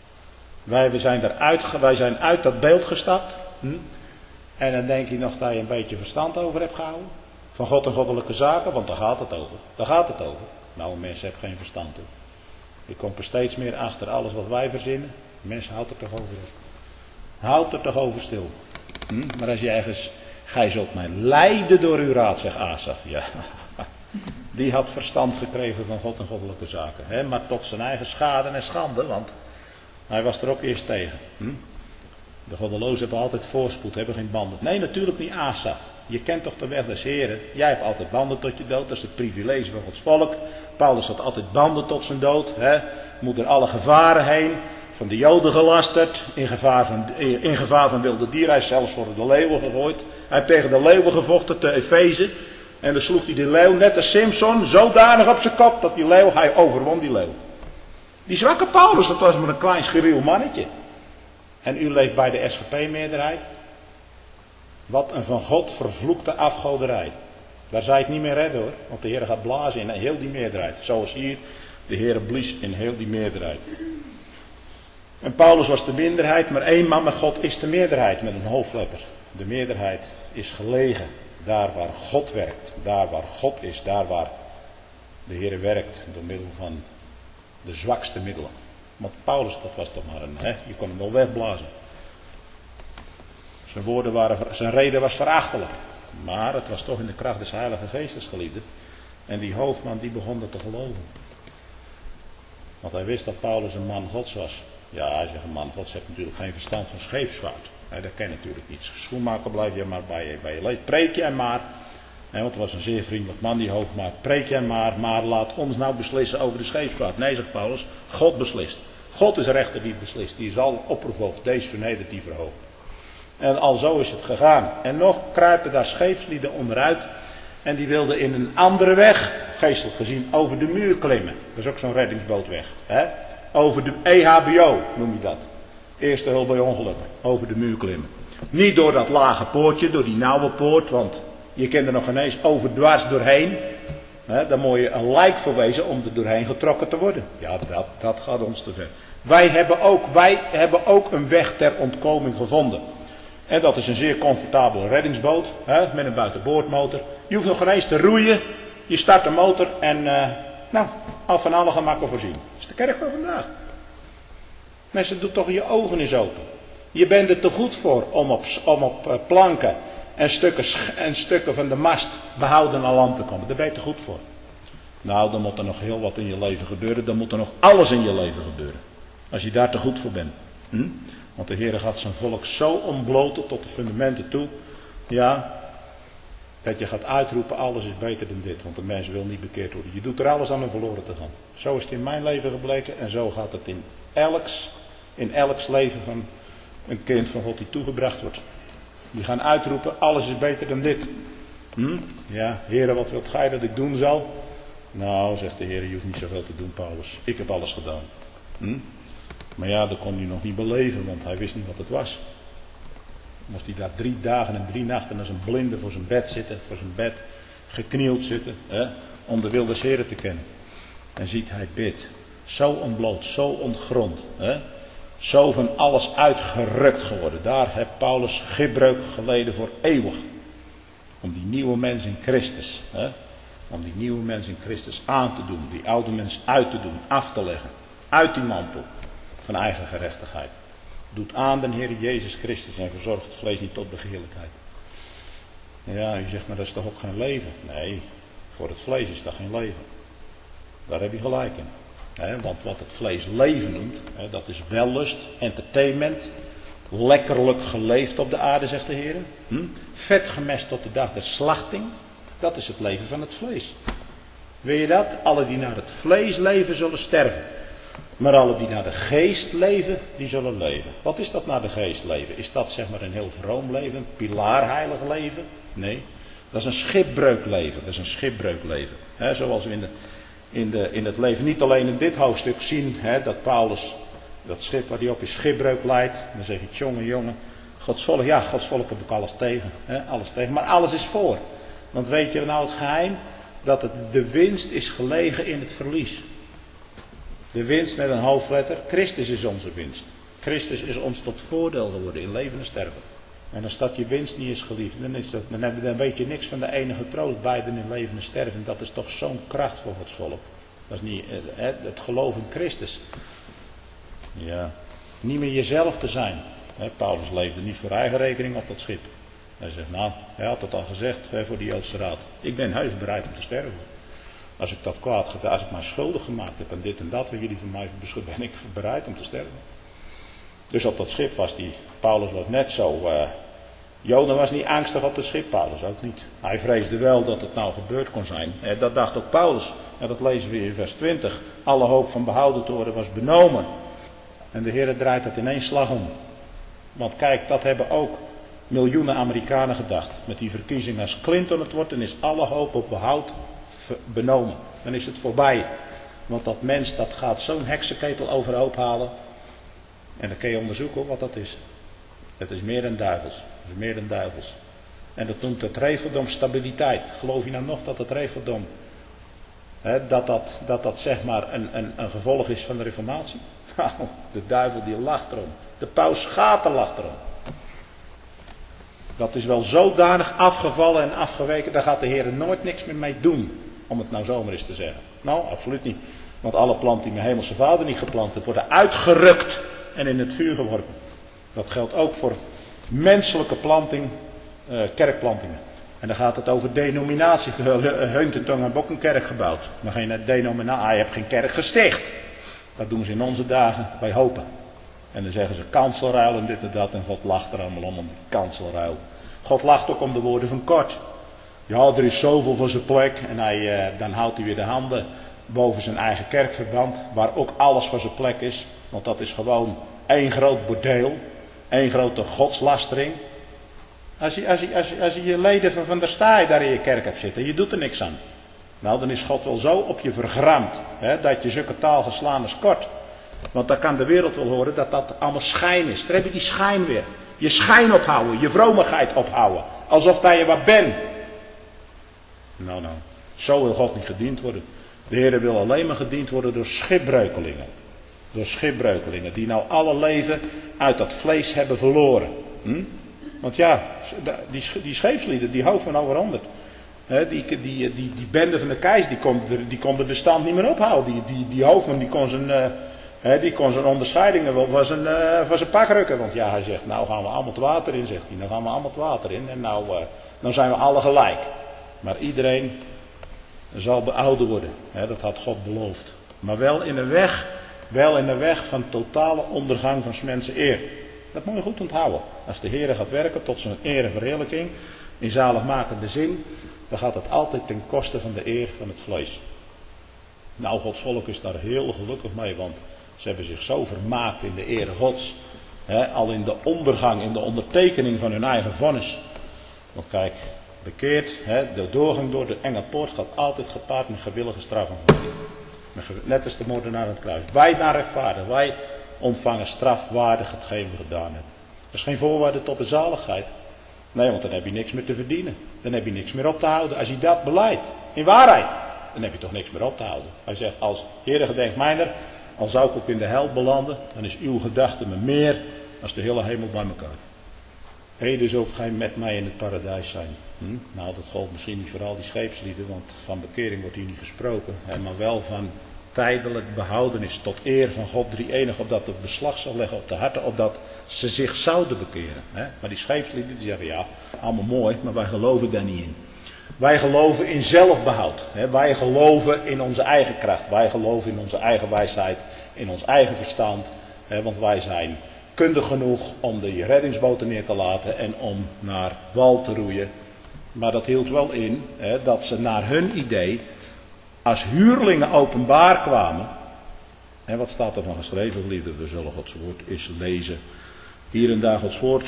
Wij zijn uit dat beeld gestapt. En dan denk je nog dat je een beetje verstand over hebt gehouden. Van God en goddelijke zaken, want daar gaat het over. Daar gaat het over. Nou, een mens heeft geen verstand toe. Je komt er steeds meer achter alles wat wij verzinnen. Een mens houdt er toch over op. Houdt er toch over stil. Maar als je ergens, gij zult mij leiden door uw raad, zegt Asaf. Ja, die had verstand gekregen van God en goddelijke zaken. Maar tot zijn eigen schade en schande, want hij was er ook eerst tegen. De goddelozen hebben altijd voorspoed, hebben geen banden. Nee, natuurlijk niet Asaf. Je kent toch de weg des Heren. Jij hebt altijd banden tot je dood. Dat is het privilege van Gods volk. Paulus had altijd banden tot zijn dood. Moet er alle gevaren heen. Van de Joden gelasterd. In gevaar van wilde dieren. Hij is zelfs voor de leeuwen gegooid. Hij heeft tegen de leeuwen gevochten te Efeze. En dan sloeg hij die leeuw net als Simson zodanig op zijn kop. Dat die leeuw, hij overwon die leeuw. Die zwakke Paulus, dat was maar een klein scheriel mannetje. En u leeft bij de SGP-meerderheid. Wat een van God vervloekte afgoderij. Daar zou je het niet meer redden hoor. Want de Heer gaat blazen in heel die meerderheid. Zoals hier, de Heer blies in heel die meerderheid. En Paulus was de minderheid, maar één man met God is de meerderheid met een hoofdletter. De meerderheid is gelegen daar waar God werkt, daar waar God is, daar waar de Heer werkt door middel van de zwakste middelen. Want Paulus, dat was toch maar je kon hem wel wegblazen. Zijn reden was verachtelijk. Maar het was toch in de kracht des Heilige Geestes, geliefde. En die hoofdman die begon dat te geloven. Want hij wist dat Paulus een man Gods was. Ja, hij zegt een man Gods heeft natuurlijk geen verstand van scheepsvaart. Dat ken natuurlijk niet. Schoenmaker blijf je maar bij je leven. Preek jij maar. Want het was een zeer vriendelijk man die hoofdman. Preek jij maar laat ons nou beslissen over de scheepsvaart. Nee, zegt Paulus, God beslist. God is de rechter die beslist. Die is al opperhoofd. Deze vernedert, die verhoogt. En al zo is het gegaan. En nog kruipen daar scheepslieden onderuit. En die wilden in een andere weg, geestelijk gezien, over de muur klimmen. Dat is ook zo'n reddingsbootweg. Over de EHBO noem je dat. Eerste hulp bij ongelukken. Over de muur klimmen. Niet door dat lage poortje, door die nauwe poort. Want je kent er nog ineens overdwars doorheen. Daar moet je een lijk voor wezen om er doorheen getrokken te worden. Ja, dat gaat ons te ver. Wij hebben ook een weg ter ontkoming gevonden. En dat is een zeer comfortabele reddingsboot. Met een buitenboordmotor. Je hoeft nog geen eens te roeien. Je start de motor en al van alle gemakken voorzien. Dat is de kerk van vandaag. Mensen, doe toch je ogen eens open. Je bent er te goed voor om op planken en stukken van de mast behouden aan land te komen. Daar ben je te goed voor. Nou, dan moet er nog heel wat in je leven gebeuren. Dan moet er nog alles in je leven gebeuren. Als je daar te goed voor bent. Want de Heer gaat zijn volk zo ontbloten tot de fundamenten toe. Ja, dat je gaat uitroepen, alles is beter dan dit. Want de mens wil niet bekeerd worden. Je doet er alles aan om verloren te gaan. Zo is het in mijn leven gebleken. En zo gaat het in elks leven van een kind van God die toegebracht wordt. Die gaan uitroepen, alles is beter dan dit. Ja, Heere, wat wilt gij dat ik doen zal? Nou, zegt de Heer, je hoeft niet zoveel te doen, Paulus. Ik heb alles gedaan. Maar ja, dat kon hij nog niet beleven, want hij wist niet wat het was. Moest hij daar 3 dagen en 3 nachten als een blinde voor zijn bed zitten, voor zijn bed geknield zitten, om de wil des Heren te kennen. En ziet, hij bidt. Zo ontbloot, zo ontgrond. Zo van alles uitgerukt geworden. Daar heeft Paulus schipbreuk geleden voor eeuwig. Om die nieuwe mens in Christus. Om die nieuwe mens in Christus aan te doen. Die oude mens uit te doen, af te leggen. Uit die mantel van eigen gerechtigheid. Doet aan den Heer Jezus Christus en verzorgt het vlees niet tot begeerlijkheid. Ja, u zegt, maar dat is toch ook geen leven? Nee, voor het vlees is dat geen leven. Daar heb je gelijk in. Want wat het vlees leven noemt, dat is wellust, entertainment, lekkerlijk geleefd op de aarde, zegt de Heer. Vet gemest tot de dag der slachting, dat is het leven van het vlees. Weet je dat? Alle die naar het vlees leven zullen sterven. Maar alle die naar de geest leven, die zullen leven. Wat is dat naar de geest leven? Is dat zeg maar een heel vroom leven, een pilaarheilig leven? Nee, dat is een schipbreukleven. Dat is een schipbreukleven. Zoals we in het leven niet alleen in dit hoofdstuk zien, dat Paulus dat schip waar hij op is schipbreuk leidt. Dan zeg je, jongen, Gods volk heb ik alles tegen. Alles tegen, maar alles is voor. Want weet je nou het geheim? Dat de winst is gelegen in het verlies. De winst met een hoofdletter. Christus is onze winst. Christus is ons tot voordeel geworden in leven en sterven. En als dat je winst niet is geliefd, dan weet je niks van de enige troost beiden in leven en sterven. Dat is toch zo'n kracht voor Gods volk. Dat is niet het geloof in Christus. Ja, niet meer jezelf te zijn. Paulus leefde niet voor eigen rekening op dat schip. Hij zegt, hij had het al gezegd voor de Joodse raad. Ik ben heus bereid om te sterven. Als ik dat kwaad gedaan, als ik mij schuldig gemaakt heb aan dit en dat, wat jullie van mij beschuldigen, ben ik bereid om te sterven. Dus op dat schip was Paulus was net zo. Jona was niet angstig op het schip, Paulus ook niet. Hij vreesde wel dat het nou gebeurd kon zijn. Dat dacht ook Paulus. En dat lezen we in vers 20. Alle hoop van behouden te worden was benomen. En de Heer draait dat in één slag om. Want kijk, dat hebben ook miljoenen Amerikanen gedacht. Met die verkiezing, als Clinton het wordt, dan is alle hoop op behoud benomen. Dan is het voorbij. Want dat mens, dat gaat zo'n heksenketel overhoop halen. En dan kun je onderzoeken wat dat is. Het is meer dan duivels. Het is meer dan duivels. En dat noemt het reveldom stabiliteit. Geloof je nou nog dat het reveldom, dat zeg maar een gevolg is van de reformatie? Nou, de duivel die lacht erom. De paus Gaten lacht erom. Dat is wel zodanig afgevallen en afgeweken, daar gaat de Heer nooit niks meer mee doen. Om het nou zomaar eens te zeggen. Nou, absoluut niet. Want alle planten die mijn hemelse vader niet geplant heeft, worden uitgerukt en in het vuur geworpen. Dat geldt ook voor menselijke planting, kerkplantingen. En dan gaat het over denominatie. Heuntetong heb ook een kerk gebouwd. Maar geen denominatie, je hebt geen kerk gesticht. Dat doen ze in onze dagen bij Hopen. En dan zeggen ze kanselruil en dit en dat. En God lacht er allemaal om die kanselruil. God lacht ook om de woorden van Kort. Ja, er is zoveel voor zijn plek. En dan houdt hij weer de handen boven zijn eigen kerkverband. Waar ook alles voor zijn plek is. Want dat is gewoon één groot bordeel. Één grote godslastering. Als je je leden van der Staaij daar in je kerk hebt zitten. Je doet er niks aan. Nou, dan is God wel zo op je vergramd. Hè, dat je zulke taal geslaan is Kort. Want dan kan de wereld wel horen dat dat allemaal schijn is. Daar heb je die schijn weer. Je schijn ophouden. Je vromigheid ophouden. Alsof dat je wat bent. Nou. Zo wil God niet gediend worden. De Heer wil alleen maar gediend worden door schipbreukelingen. Door schipbreukelingen. Die nou alle leven uit dat vlees hebben verloren. Want ja, die scheepslieden, die hoofd van over 100. Die bende van de keizer, die konden de stand niet meer ophouden. Die hoofdman, die kon zijn onderscheidingen wel van zijn pak rukken. Want ja, hij zegt, nou gaan we allemaal het water in, zegt hij. Nou gaan we allemaal het water in en nou zijn we alle gelijk. Maar iedereen zal behouden worden. Dat had God beloofd. Maar wel in een weg van totale ondergang van 's mensen eer. Dat moet je goed onthouden. Als de Heer gaat werken tot zijn eer en verheerlijking, in zaligmakende zin, dan gaat het altijd ten koste van de eer van het vlees. Nou, Gods volk is daar heel gelukkig mee, want ze hebben zich zo vermaakt in de ere Gods. Al in de ondergang, in de ondertekening van hun eigen vonnis. Want kijk, bekeerd, de doorgang door de enge poort gaat altijd gepaard met gewillige straf en vergoeding. Net als de moordenaar aan het kruis. Wij naar rechtvaardig, wij ontvangen strafwaardig hetgeen we gedaan hebben. Dat is geen voorwaarde tot de zaligheid. Nee, want dan heb je niks meer te verdienen. Dan heb je niks meer op te houden. Als je dat beleidt, in waarheid, dan heb je toch niks meer op te houden. Hij zegt, als Heere gedenkt mijner, al zou ik ook in de hel belanden, dan is uw gedachte me meer als de hele hemel bij elkaar. Heden zult gij met mij in het paradijs zijn. Nou, dat gold misschien niet voor al die scheepslieden, want van bekering wordt hier niet gesproken. Maar wel van tijdelijk behoudenis tot eer van God drie-enig, opdat het beslag zal leggen op de harten, opdat ze zich zouden bekeren. Maar die scheepslieden die zeggen, ja, allemaal mooi, maar wij geloven daar niet in. Wij geloven in zelfbehoud. Wij geloven in onze eigen kracht. Wij geloven in onze eigen wijsheid, in ons eigen verstand. Want wij zijn kundig genoeg om de reddingsboten neer te laten en om naar wal te roeien. Maar dat hield wel in dat ze naar hun idee als huurlingen openbaar kwamen. En wat staat er van geschreven, geliefden? We zullen Gods woord eens lezen. Hier en daar Gods woord.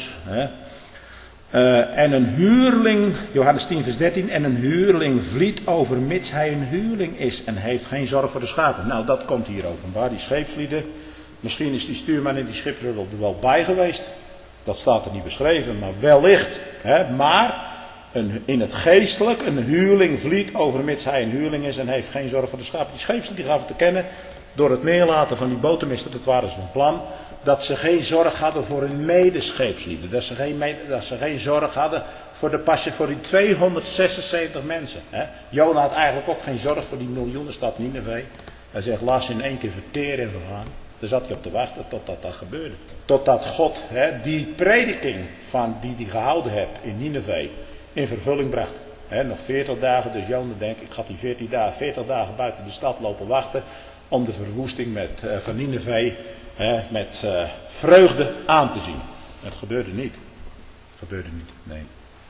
En een huurling, Johannes 10 vers 13, en een huurling vliet over mits hij een huurling is en heeft geen zorg voor de schapen. Nou, dat komt hier openbaar, die scheepslieden. Misschien is die stuurman in die schip er wel bij geweest. Dat staat er niet beschreven, maar wellicht. Maar in het geestelijk, een huurling vliet over mits hij een huurling is en heeft geen zorg voor de schapen. Die scheepslieden gaven te kennen, door het neerlaten van die botenmister, dat waren ze van plan, dat ze geen zorg hadden voor hun medescheepslieden. Dat ze geen zorg hadden voor de passie voor die 276 mensen. Jona had eigenlijk ook geen zorg voor die miljoenenstad Nineve. Hij zegt, laat ze in één keer verteren en vergaan. Daar zat hij op te wachten totdat dat gebeurde. Totdat God die prediking die hij gehouden heeft in Nineve in vervulling bracht. Nog 40 dagen, dus Jona denkt, ik ga die 40 dagen buiten de stad lopen wachten om de verwoesting van Nineve met vreugde aan te zien. Het gebeurde niet. Nee.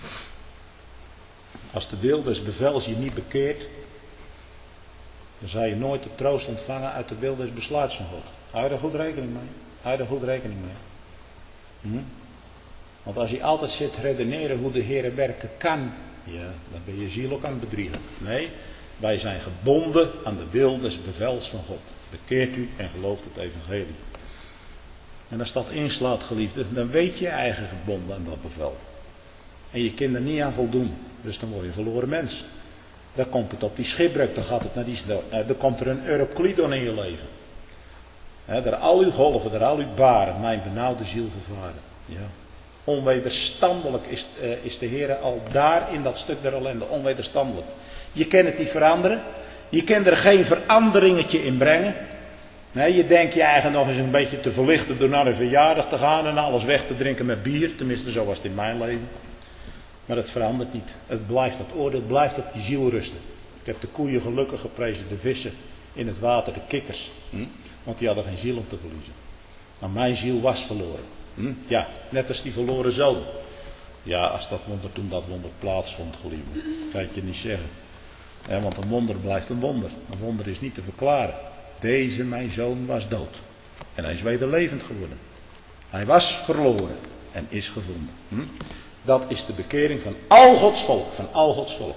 Als de wil des bevels je niet bekeert, dan zal je nooit de troost ontvangen uit de wil des besluits van God. Hou je er goed rekening mee? Want als je altijd zit redeneren hoe de Heer werken kan, ja, dan ben je ziel ook aan het bedriegen. Nee, wij zijn gebonden aan de wil des bevels van God. Bekeert u en gelooft het evangelie. En als dat inslaat, geliefde, dan weet je eigen gebonden aan dat bevel. En je kunt er niet aan voldoen. Dus dan word je een verloren mens. Dan komt het op die schipbreuk, dan komt er een Euroclidon in je leven. Daar al uw golven, daar al uw baren, mijn benauwde ziel vervaren. Ja. Onwederstandelijk is de Heer al daar in dat stuk der ellende. Onwederstandelijk. Je kan het niet veranderen. Je kan er geen veranderingetje in brengen. Nee, je denkt je eigen nog eens een beetje te verlichten door naar een verjaardag te gaan en alles weg te drinken met bier. Tenminste, zo was het in mijn leven. Maar dat verandert niet. Het blijft, dat oordeel blijft op je ziel rusten. Ik heb de koeien gelukkig geprezen, de vissen in het water, de kikkers. Want die hadden geen ziel om te verliezen. Maar mijn ziel was verloren. Ja, net als die verloren zoon. Ja, als dat wonder toen dat wonder plaatsvond, geliefde. Kan ik je niet zeggen. Want een wonder blijft een wonder. Een wonder is niet te verklaren. Deze, mijn zoon, was dood. En hij is wederlevend geworden. Hij was verloren en is gevonden. Dat is de bekering van al Gods volk. Van al Gods volk.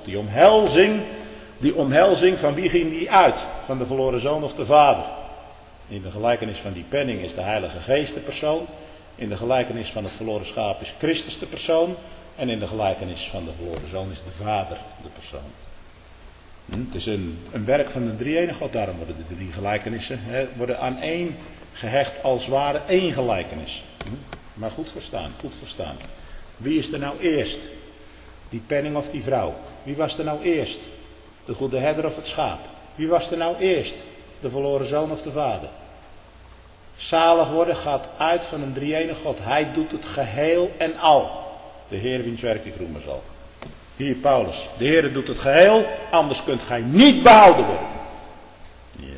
Die omhelzing, van wie ging die uit? Van de verloren zoon of de vader? In de gelijkenis van die penning is de Heilige Geest de persoon. In de gelijkenis van het verloren schaap is Christus de persoon. En in de gelijkenis van de verloren zoon is de vader de persoon. Het is een werk van de drie-enige God. Daarom worden de drie gelijkenissen worden aan één gehecht, als het ware één gelijkenis. Maar goed verstaan, goed verstaan. Wie is er nou eerst? Die penning of die vrouw? Wie was er nou eerst? De goede herder of het schaap? Wie was er nou eerst? De verloren zoon of de vader? Zalig worden gaat uit van een drie-enige God. Hij doet het geheel en al. De Heer wiens werk ik roemen zal. Hier Paulus. De Heer doet het geheel, anders kunt gij niet behouden worden. Yeah.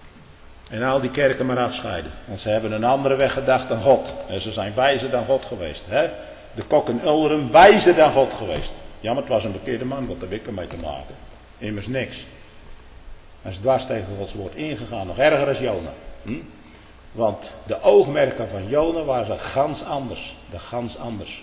En al die kerken maar afscheiden. Want ze hebben een andere weg gedacht dan God. En ze zijn wijzer dan God geweest. Hè? De kok in Ulrum wijzer dan God geweest. Ja, maar het was een bekeerde man, wat heb ik ermee te maken? Immers niks. Hij is dwars tegen Gods woord ingegaan, nog erger dan Jona. Want de oogmerken van Jona waren gans anders. Gans anders.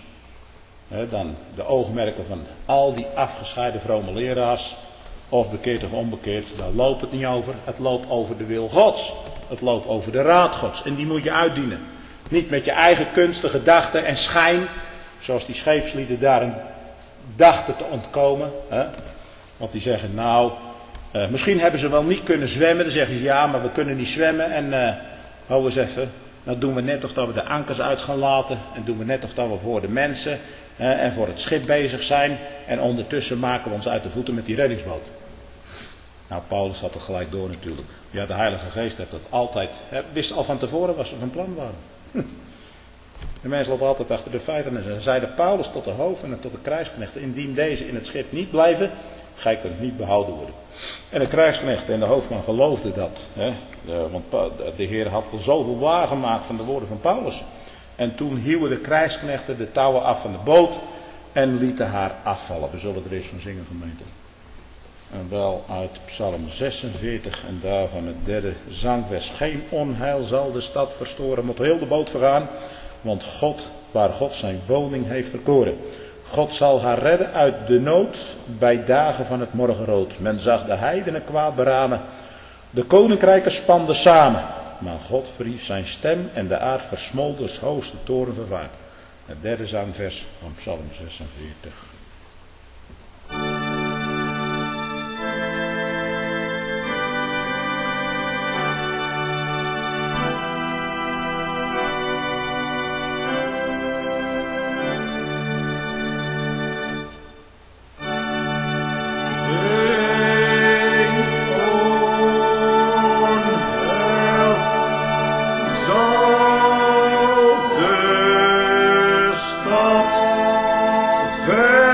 Dan de oogmerken van al die afgescheiden vrome leraars. Of bekeerd of onbekeerd, daar loopt het niet over. Het loopt over de wil Gods. Het loopt over de raad Gods. En die moet je uitdienen. Niet met je eigen kunsten, gedachten en schijn. Zoals die scheepslieden daarin dachten te ontkomen. Want die zeggen nou, misschien hebben ze wel niet kunnen zwemmen. Dan zeggen ze ja, maar we kunnen niet zwemmen. En hou eens even. Nou doen we net of dat we de ankers uit gaan laten. En doen we net of dat we voor de mensen en voor het schip bezig zijn. En ondertussen maken we ons uit de voeten met die reddingsboot. Nou, Paulus had het gelijk door natuurlijk. Ja, de Heilige Geest heeft dat altijd. Wist al van tevoren wat ze van plan waren. De mensen lopen altijd achter de feiten. En ze zeiden Paulus tot de hoofden en tot de krijgsknechten. Indien deze in het schip niet blijven, gij kunt niet behouden worden. En de krijgsknechten en de hoofdman geloofden dat. Want de Heer had al zoveel waargemaakt van de woorden van Paulus. En toen hieuwen de krijgsknechten de touwen af van de boot. En lieten haar afvallen. We zullen er eens van zingen, gemeente. En wel uit Psalm 46 en daarvan het derde zangvers. Geen onheil zal de stad verstoren, moet heel de boot vergaan. Want God, waar God zijn woning heeft verkoren. God zal haar redden uit de nood bij dagen van het morgenrood. Men zag de heidenen kwaad beramen. De koninkrijken spanden samen. Maar God verhief zijn stem en de aard versmolde als hoogste toren vervaard. Het derde zangvers van Psalm 46. Ver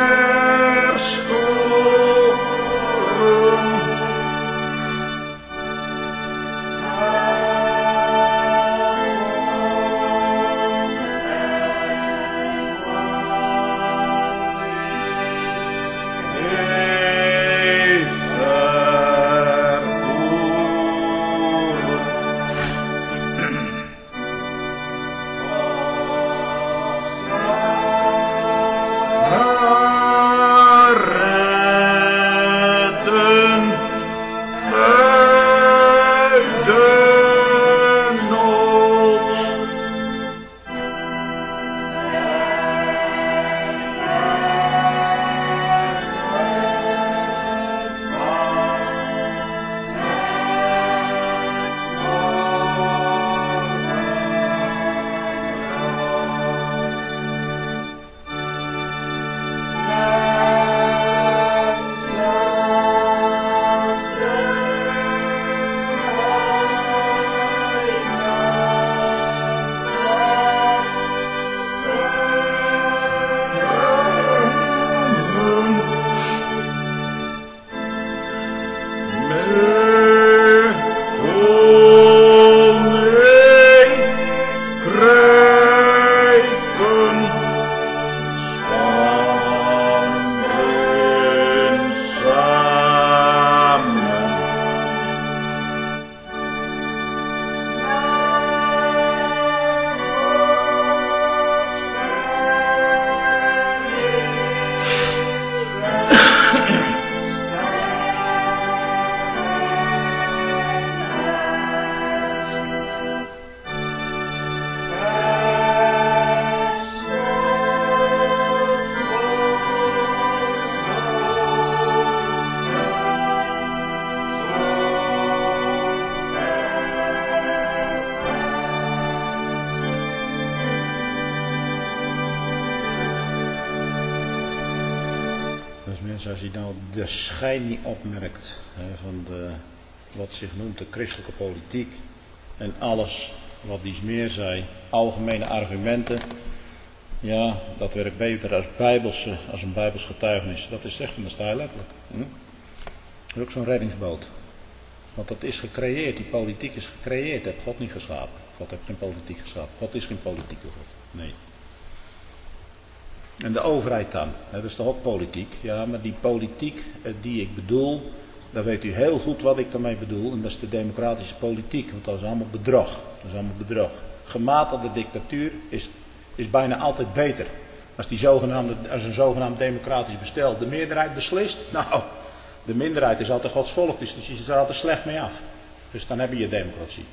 als je nou de schijn niet opmerkt van wat zich noemt de christelijke politiek en alles wat dies meer zei, algemene argumenten, ja, dat werkt beter als een bijbels getuigenis. Dat is echt van de stijl letterlijk. Dat is ook zo'n reddingsboot. Want dat is gecreëerd, die politiek is gecreëerd, dat heeft God niet geschapen. God heeft geen politiek geschapen. God is geen politieke God. Nee. En de overheid dan, dat is toch ook politiek? Ja, maar die politiek die ik bedoel, dan weet u heel goed wat ik daarmee bedoel. En dat is de democratische politiek, want dat is allemaal bedrog. Dat is allemaal bedrog. Gematigde dictatuur is bijna altijd beter. Als een zogenaamd democratisch bestel de meerderheid beslist, nou, de minderheid is altijd Gods volk, dus je zit er altijd slecht mee af. Dus dan heb je democratie.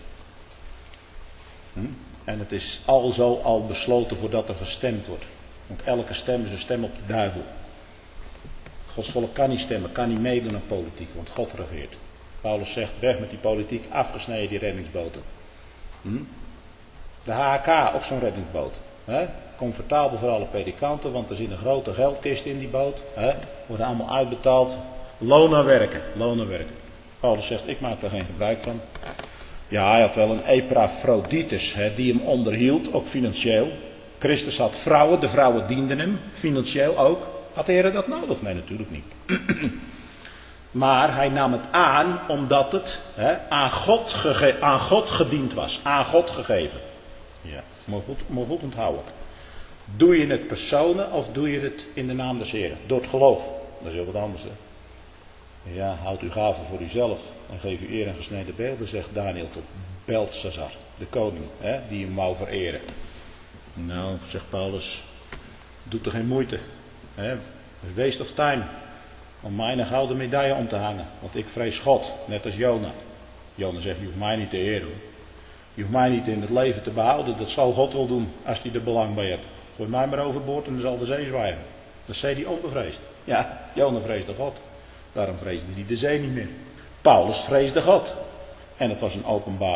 En het is al besloten voordat er gestemd wordt. Want elke stem is een stem op de duivel. Gods volk kan niet stemmen, kan niet meedoen aan politiek, want God regeert. Paulus zegt, weg met die politiek, afgesneden die reddingsboten. De HK, ook zo'n reddingsboot. Comfortabel voor alle predikanten, want er zit een grote geldkist in die boot. Worden allemaal uitbetaald. Loon aan werken. Paulus zegt, ik maak daar geen gebruik van. Ja, hij had wel een Epaphroditus die hem onderhield, ook financieel. Christus had vrouwen, de vrouwen dienden hem, financieel ook. Had de Heer dat nodig? Nee, natuurlijk niet. Maar hij nam het aan omdat het aan God gediend was, aan God gegeven. Ja, moet goed onthouden. Doe je het personen of doe je het in de naam des Heeren? Door het geloof. Dat is heel wat anders. Hè? Ja, houd uw gaven voor uzelf en geef u eer en gesneden beelden, zegt Daniel tot Belteshazzar, de koning, die hem wou vereren. Nou, zegt Paulus, doe er geen moeite. Waste of time. Om mij een gouden medaille om te hangen. Want ik vrees God, net als Jona. Jona zegt, je hoeft mij niet te eren. Hoor. Je hoeft mij niet in het leven te behouden. Dat zal God wel doen, als hij er belang bij hebt. Gooi mij maar overboord en dan zal de zee zwijgen. Dat zei hij onbevreesd. Ja, Jona vreesde God. Daarom vreesde hij de zee niet meer. Paulus vreesde God. En het was een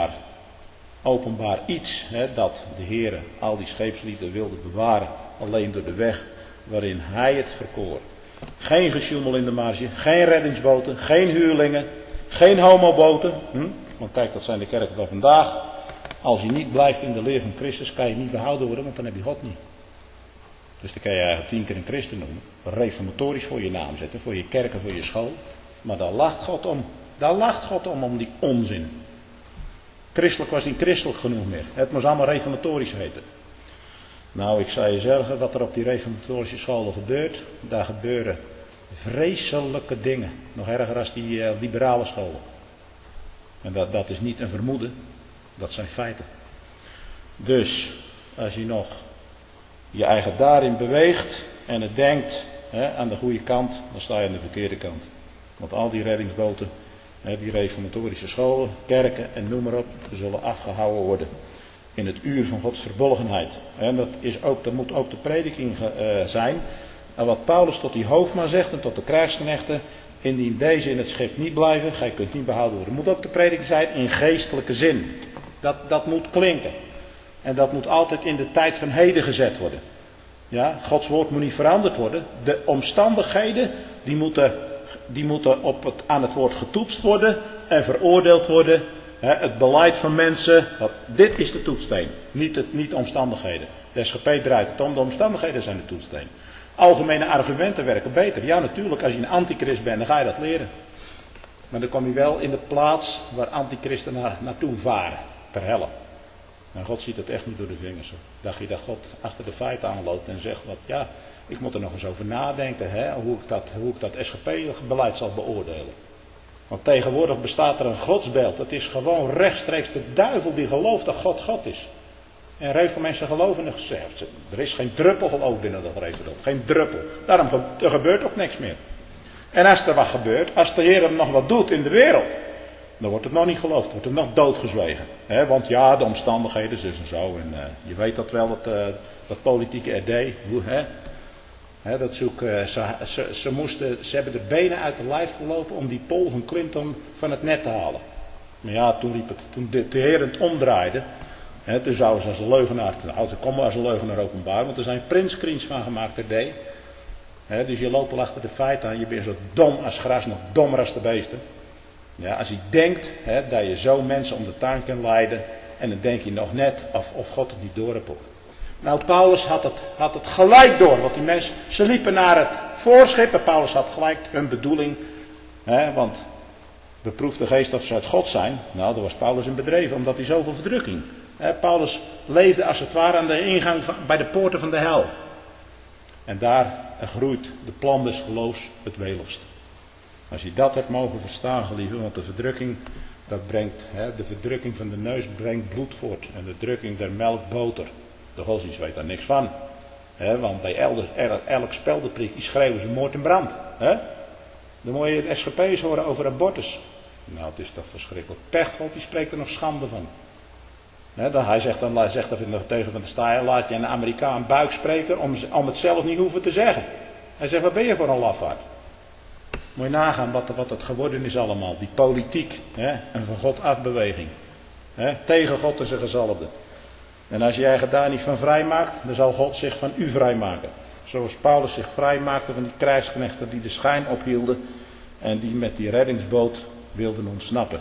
openbaar iets, dat de Heere al die scheepslieden wilde bewaren. Alleen door de weg waarin hij het verkoor. Geen gesjoemel in de marge, geen reddingsboten, geen huurlingen, geen homoboten. Want kijk, dat zijn de kerken van vandaag. Als je niet blijft in de leer van Christus, kan je niet behouden worden, want dan heb je God niet. Dus dan kan je eigenlijk 10 keer een christen noemen. Reformatorisch voor je naam zetten, voor je kerk en voor je school. Maar daar lacht God om. Daar lacht God om die onzin. Christelijk was niet christelijk genoeg meer. Het moest allemaal reformatorisch heten. Nou, ik zou je zeggen, wat er op die reformatorische scholen gebeurt, daar gebeuren vreselijke dingen. Nog erger als die liberale scholen. En dat is niet een vermoeden, dat zijn feiten. Dus, als je nog je eigen daarin beweegt en het denkt aan de goede kant, dan sta je aan de verkeerde kant. Want al die reddingsboten, die reformatorische scholen, kerken en noem maar op, zullen afgehouden worden. In het uur van Gods verbolgenheid. En dat moet ook de prediking zijn. En wat Paulus tot die hoofdman zegt en tot de krijgsknechten. Indien deze in het schip niet blijven, gij kunt niet behouden worden. Moet ook de prediking zijn in geestelijke zin. Dat moet klinken. En dat moet altijd in de tijd van heden gezet worden. Ja, Gods woord moet niet veranderd worden. De omstandigheden die moeten aan het woord getoetst worden en veroordeeld worden. Het beleid van mensen, dit is de toetssteen, niet omstandigheden. De SGP draait het om, de omstandigheden zijn de toetssteen. Algemene argumenten werken beter. Ja, natuurlijk, als je een antichrist bent, dan ga je dat leren. Maar dan kom je wel in de plaats waar antichristen naartoe varen, ter helle. En God ziet het echt niet door de vingers. Dacht je dat God achter de feiten aanloopt en zegt, ik moet er nog eens over nadenken, hoe ik dat SGP-beleid zal beoordelen. Want tegenwoordig bestaat er een godsbeeld. Het is gewoon rechtstreeks de duivel die gelooft dat God God is. En een van mensen geloven er gezegd. Er is geen druppel geloof binnen dat referendum. Geen druppel. Daarom er gebeurt ook niks meer. En als er wat gebeurt, als de Heer nog wat doet in de wereld, dan wordt het nog niet geloofd. Wordt het nog doodgezwegen. Want ja, de omstandigheden zus en zo. En je weet dat wel, dat politieke RD. Ze hebben de benen uit de lijf gelopen om die Pool van Clinton van het net te halen. Maar ja, toen de Heer het omdraaide, toen zouden ze als een leugenaar, ze komen als een leugenaar openbaar, want er zijn printscreens van gemaakt RD. Dus je loopt al achter de feiten aan. Je bent zo dom als gras, nog dommer als de beesten. Ja, als je denkt dat je zo mensen om de tuin kan leiden. En dan denk je nog net of God het niet door heeft. Nou, Paulus had het gelijk door. Want die mensen, ze liepen naar het voorschip. En Paulus had gelijk hun bedoeling. Want beproef de geest of ze uit God zijn. Nou, daar was Paulus in bedreven. Omdat hij zoveel verdrukking. Paulus leefde als het ware aan de ingang bij de poorten van de hel. En daar groeit de plant des geloofs het weligst. Als je dat hebt mogen verstaan, geliefde, want de verdrukking, dat brengt, de verdrukking van de neus brengt bloed voort. En de drukking der melk boter. De godsdienst weet daar niks van. Want bij elk speldenprik, die schreeuwen ze moord en brand. Dan moet je het SGP's horen over abortus. Nou, het is toch verschrikkelijk. Pechtold, die spreekt er nog schande van. Hij zegt dan tegen Van der Staaij, laat je een Amerikaan buik spreken om het zelf niet hoeven te zeggen. Hij zegt, wat ben je voor een lafaard? Moet je nagaan wat het geworden is allemaal. Die politiek, een van God afbeweging. Tegen God en zijn gezalfde. En als jij je daar niet van vrijmaakt, dan zal God zich van u vrijmaken. Zoals Paulus zich vrijmaakte van die krijgsknechten die de schijn ophielden. En die met die reddingsboot wilden ontsnappen.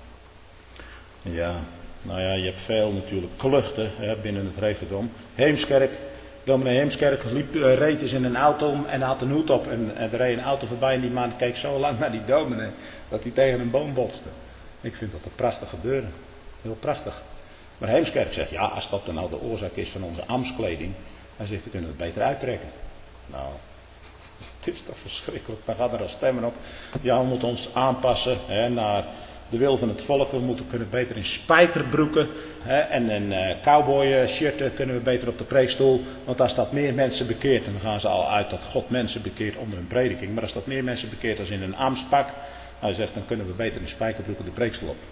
Ja, nou ja, je hebt veel natuurlijk kluchten binnen het Reverdom. Heemskerk, dominee Heemskerk reed eens in een auto en had een hoed op. En er reed een auto voorbij en die man keek zo lang naar die dominee dat hij tegen een boom botste. Ik vind dat een prachtig gebeuren. Heel prachtig. Maar Heemskerk zegt, ja, als dat dan nou de oorzaak is van onze ambtskleding, dan zegt, dan kunnen we het beter uittrekken. Nou, het is toch verschrikkelijk. Dan gaat er al stemmen op. Ja, we moeten ons aanpassen naar de wil van het volk. We kunnen beter in spijkerbroeken en een cowboy shirten kunnen we beter op de preekstoel. Want als dat meer mensen bekeert, dan gaan ze al uit dat God mensen bekeert onder hun prediking. Maar als dat meer mensen bekeert als in een ambtspak, hij zegt, dan kunnen we beter in spijkerbroeken de preekstoel op.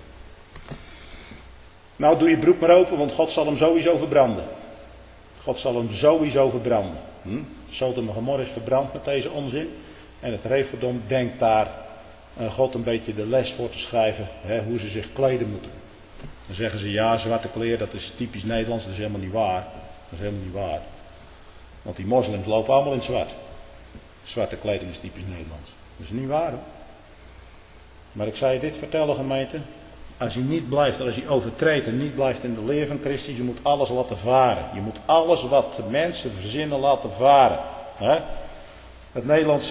Nou, doe je broek maar open, want God zal hem sowieso verbranden. God zal hem sowieso verbranden. Sodom en Gomorra is verbrand met deze onzin. En het Reverdom denkt daar God een beetje de les voor te schrijven. Hoe ze zich kleden moeten. Dan zeggen ze, ja, zwarte kleren, dat is typisch Nederlands. Dat is helemaal niet waar. Dat is helemaal niet waar. Want die moslims lopen allemaal in het zwart. Zwarte kleding is typisch Nederlands. Dat is niet waar, hoor. Maar ik zou je dit vertellen, gemeente. Als je niet blijft, als je overtreedt en niet blijft in de leer van Christus, je moet alles laten varen. Je moet alles wat de mensen verzinnen laten varen. Het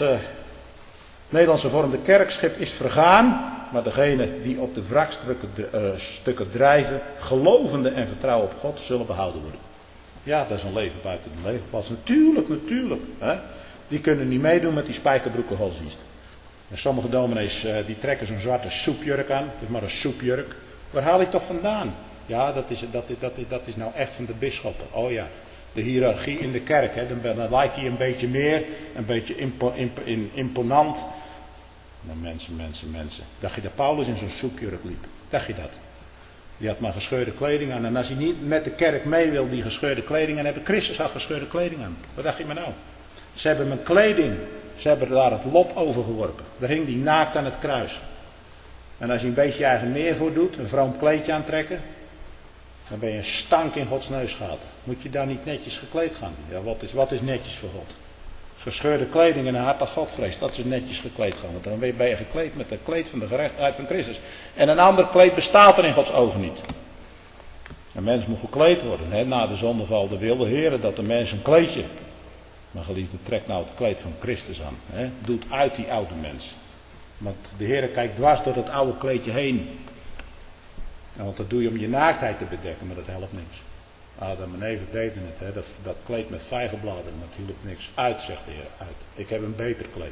Nederlandse vormde kerkschip is vergaan, maar degenen die op de wrakstukken drijven, gelovende en vertrouwen op God, zullen behouden worden. Ja, dat is een leven buiten de legerplaats. Natuurlijk. Die kunnen niet meedoen met die spijkerbroeken godsdienst. En sommige dominees die trekken zo'n zwarte soepjurk aan. Het is maar een soepjurk. Waar haal je toch vandaan? Ja, dat is nou echt van de bisschoppen. Oh ja, de hiërarchie in de kerk. Dan lijkt hij een beetje meer, een beetje imponant. Maar mensen. Dacht je dat Paulus in zo'n soepjurk liep? Dacht je dat? Die had maar gescheurde kleding aan. En als hij niet met de kerk mee wil die gescheurde kleding aan hebben. Christus had gescheurde kleding aan. Wat dacht je maar nou? Ze hebben mijn kleding. Ze hebben daar het lot over geworpen. Daar hing die naakt aan het kruis. En als je een beetje je eigen meer voor doet, een vroom kleedje aantrekken, dan ben je een stank in Gods neusgaten. Moet je daar niet netjes gekleed gaan? Ja, wat is netjes voor God? Gescheurde kleding en een hart dat God vreest, dat is netjes gekleed gaan. Want dan ben je gekleed met het kleed van de gerechtigheid van Christus. En een ander kleed bestaat er in Gods ogen niet. Een mens moet gekleed worden. Na de zondeval wil de Heer dat de mens een kleedje. Maar geliefde, trek nou het kleed van Christus aan. Doe het uit die oude mens. Want de Heer kijkt dwars door dat oude kleedje heen. Want dat doe je om je naaktheid te bedekken, maar dat helpt niks. Adam en Eva deden het. Dat kleed met vijgenbladeren, dat hielp niks. Uit, zegt de Heer, uit. Ik heb een beter kleed.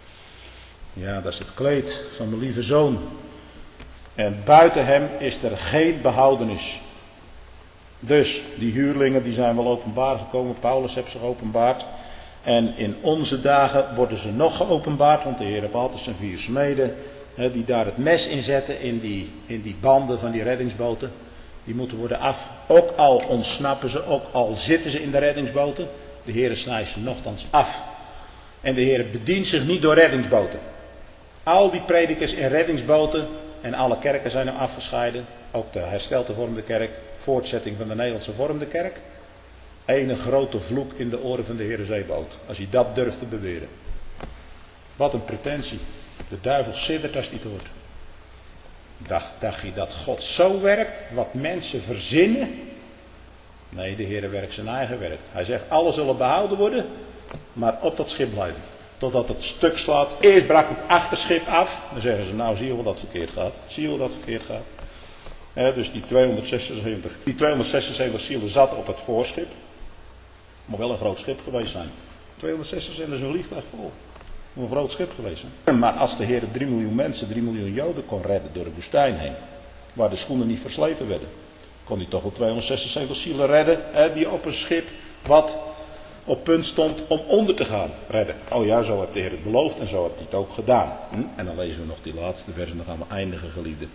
Ja, dat is het kleed van mijn lieve zoon. En buiten hem is er geen behoudenis. Dus, die huurlingen die zijn wel openbaar gekomen. Paulus heeft zich openbaard. En in onze dagen worden ze nog geopenbaard. Want de Heer heeft altijd zijn 4 smeden. Die daar het mes in zetten in die banden van die reddingsboten. Die moeten worden af. Ook al ontsnappen ze, ook al zitten ze in de reddingsboten. De Heer snijdt ze nochtans af. En de Heer bedient zich niet door reddingsboten. Al die predikers in reddingsboten. En alle kerken zijn er afgescheiden. Ook de herstelde vormde kerk. Voortzetting van de Nederlandse vormde kerk. Ene grote vloek in de oren van de Heere Zeebaot. Als hij dat durft te beweren. Wat een pretentie. De duivel siddert als hij het hoort. Dacht je dat God zo werkt? Wat mensen verzinnen? Nee, de Heere werkt zijn eigen werk. Hij zegt, alles zullen behouden worden, maar op dat schip blijven. Totdat het stuk slaat. Eerst brak het achterschip af. Dan zeggen ze, nou zie je wel dat het verkeerd gaat. Zie je wel dat het verkeerd gaat. Dus die 276 zielen zaten op het voorschip. Moet wel een groot schip geweest zijn. 276 is een vliegtuig vol. Moet een groot schip geweest zijn. Maar als de Heer 3 miljoen mensen, 3 miljoen Joden kon redden door de woestijn heen. Waar de schoenen niet versleten werden. Kon hij toch wel 276 zielen redden. Die op een schip wat op punt stond om onder te gaan redden. Oh ja, zo heeft de Heer het beloofd en zo heeft hij het ook gedaan. En dan lezen we nog die laatste vers en dan gaan we eindigen, geliefden.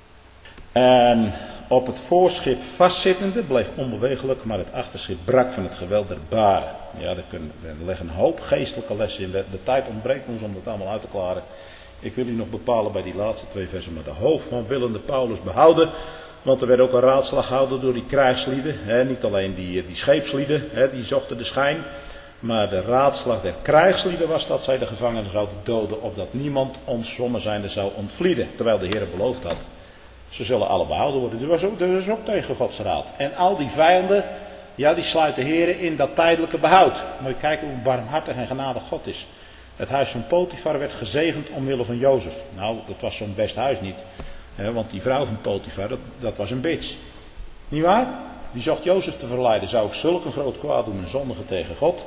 En op het voorschip vastzittende bleef onbewegelijk, maar het achterschip brak van het geweld der baren. Ja, er leggen een hoop geestelijke lessen in. De tijd ontbreekt ons om dat allemaal uit te klaren. Ik wil u nog bepalen bij die laatste 2 versen. Maar de hoofdman willende Paulus behouden. Want er werd ook een raadslag gehouden door die krijgslieden. Niet alleen die scheepslieden, die zochten de schijn. Maar de raadslag der krijgslieden was dat zij de gevangenen zouden doden. Opdat niemand ons sommen zijnde zou ontvlieden. Terwijl de Heer beloofd had. Ze zullen alle behouden worden. Dat was ook tegen Gods raad. En al die vijanden, ja, die sluiten Heer in dat tijdelijke behoud. Moet je kijken hoe barmhartig en genadig God is. Het huis van Potifar werd gezegend omwille van Jozef. Nou, dat was zo'n best huis niet. Want die vrouw van Potifar, dat was een bitch. Niet waar? Die zocht Jozef te verleiden. Zou ik zulk een groot kwaad doen en zondigen tegen God.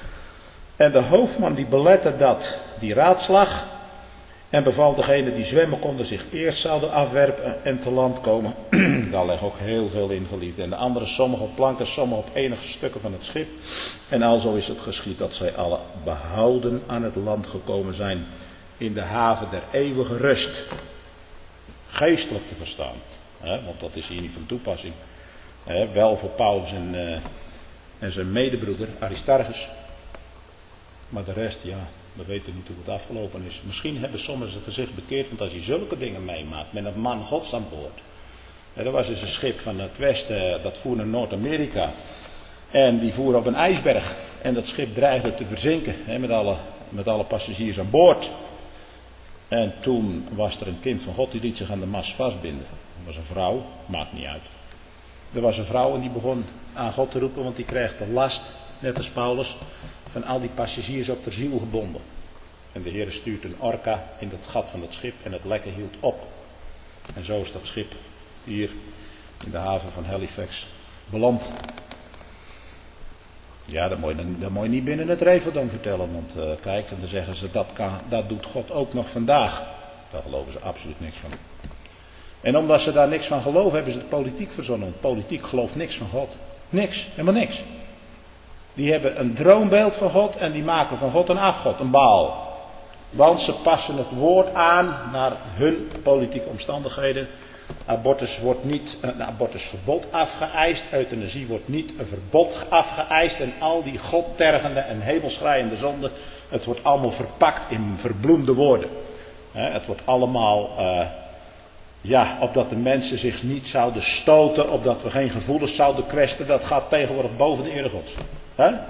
En de hoofdman die belette dat, die raadslag. En beval degene die zwemmen konden zich eerst zouden afwerpen en te land komen. Daar ligt ook heel veel in, geliefd. En de anderen, sommigen op planken, sommigen op enige stukken van het schip. En alzo is het geschied dat zij alle behouden aan het land gekomen zijn. In de haven der eeuwige rust. Geestelijk te verstaan. Want dat is hier niet van toepassing. Wel voor Paulus en zijn medebroeder Aristarchus. Maar de rest, ja, we weten niet hoe het afgelopen is. Misschien hebben sommigen zijn gezicht bekeerd. Want als je zulke dingen meemaakt met een man Gods aan boord. Er was dus een schip van het westen, dat voer naar Noord-Amerika. En die voer op een ijsberg. En dat schip dreigde te verzinken. Met alle passagiers aan boord. En toen was er een kind van God die liet zich aan de mast vastbinden. Dat was een vrouw, maakt niet uit. Er was een vrouw en die begon aan God te roepen, want die kreeg de last, net als Paulus, van al die passagiers op de ziel gebonden. En de Heer stuurt een orka in dat gat van het schip en het lekken hield op. En zo is dat schip hier in de haven van Halifax beland. Ja, dat moet je niet binnen het Reveldom vertellen. Want kijk, dan zeggen ze dat doet God ook nog vandaag. Daar geloven ze absoluut niks van. En omdat ze daar niks van geloven, hebben ze de politiek verzonnen. Want politiek gelooft niks van God. Niks, helemaal niks. Die hebben een droombeeld van God en die maken van God een afgod, een Baal. Want ze passen het woord aan naar hun politieke omstandigheden. Abortus wordt niet een abortusverbod afgeëist. Euthanasie wordt niet een verbod afgeëist. En al die godtergende en hemelschreiende zonden. Het wordt allemaal verpakt in verbloemde woorden. Het wordt allemaal, opdat de mensen zich niet zouden stoten. Opdat we geen gevoelens zouden kwesten. Dat gaat tegenwoordig boven de ere Gods. Ja.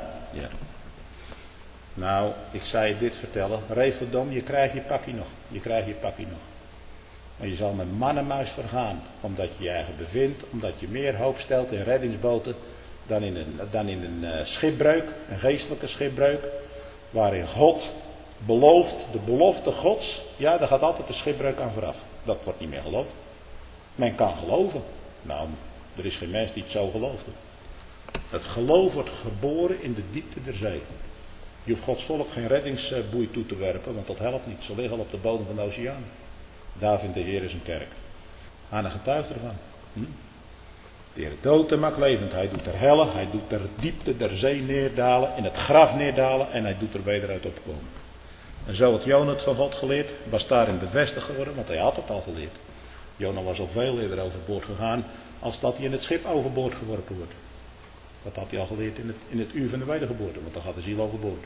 Nou, ik zou je dit vertellen. Reveldom, je krijgt je pakje nog. Je krijgt je pakje nog. Maar je zal met man en muis vergaan. Omdat je je eigen bevindt. Omdat je meer hoop stelt in reddingsboten. Dan in een schipbreuk. Een geestelijke schipbreuk. Waarin God belooft. De belofte Gods. Ja, daar gaat altijd de schipbreuk aan vooraf. Dat wordt niet meer geloofd. Men kan geloven. Nou, er is geen mens die het zo geloofde. Het geloof wordt geboren in de diepte der zee. Je hoeft Gods volk geen reddingsboei toe te werpen. Want dat helpt niet. Ze liggen al op de bodem van de oceaan. Daar vindt de Heer zijn kerk. Aan een getuige ervan. De Heer dood en maakt levend. Hij doet er helle. Hij doet er diepte der zee neerdalen. In het graf neerdalen. En hij doet er weder uit opkomen. En zo had Jona het van God geleerd. Was daarin bevestigd geworden. Want hij had het al geleerd. Jona was al veel eerder overboord gegaan. Als dat hij in het schip overboord geworpen wordt. Dat had hij al geleerd in het uur van de wedergeboorte. Want dan gaat de ziel overboord.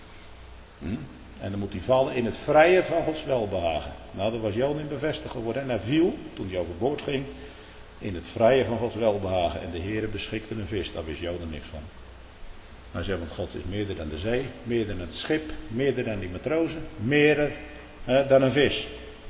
En dan moet hij vallen in het vrije van Gods welbehagen. Nou, daar was Jona in bevestigd geworden. En hij viel, toen hij overboord ging, in het vrije van Gods welbehagen. En de Heere beschikte een vis. Daar wist Jona niks van. Hij zegt, want God is meerder dan de zee, meerder dan het schip, meerder dan die matrozen, meerder dan een vis.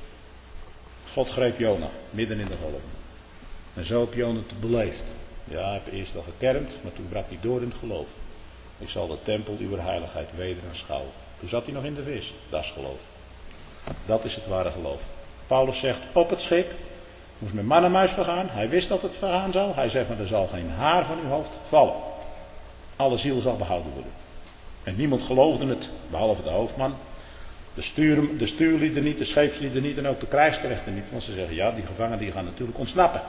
God greep Jona, midden in de golven. En zo heb Jona het beleefd. Ja, hij heeft eerst al gekermd, maar toen brak hij door in het geloof. Ik zal de tempel uw heiligheid weder aanschouwen. Toen zat hij nog in de vis. Dat is geloof. Dat is het ware geloof. Paulus zegt, op het schip moest met man en muis vergaan. Hij wist dat het vergaan zou. Hij zegt, maar er zal geen haar van uw hoofd vallen. Alle ziel zal behouden worden. En niemand geloofde het, behalve de hoofdman. De stuurlieden niet, de scheepslieden niet en ook de krijgsknechten niet. Want ze zeggen, ja, die gevangenen die gaan natuurlijk ontsnappen.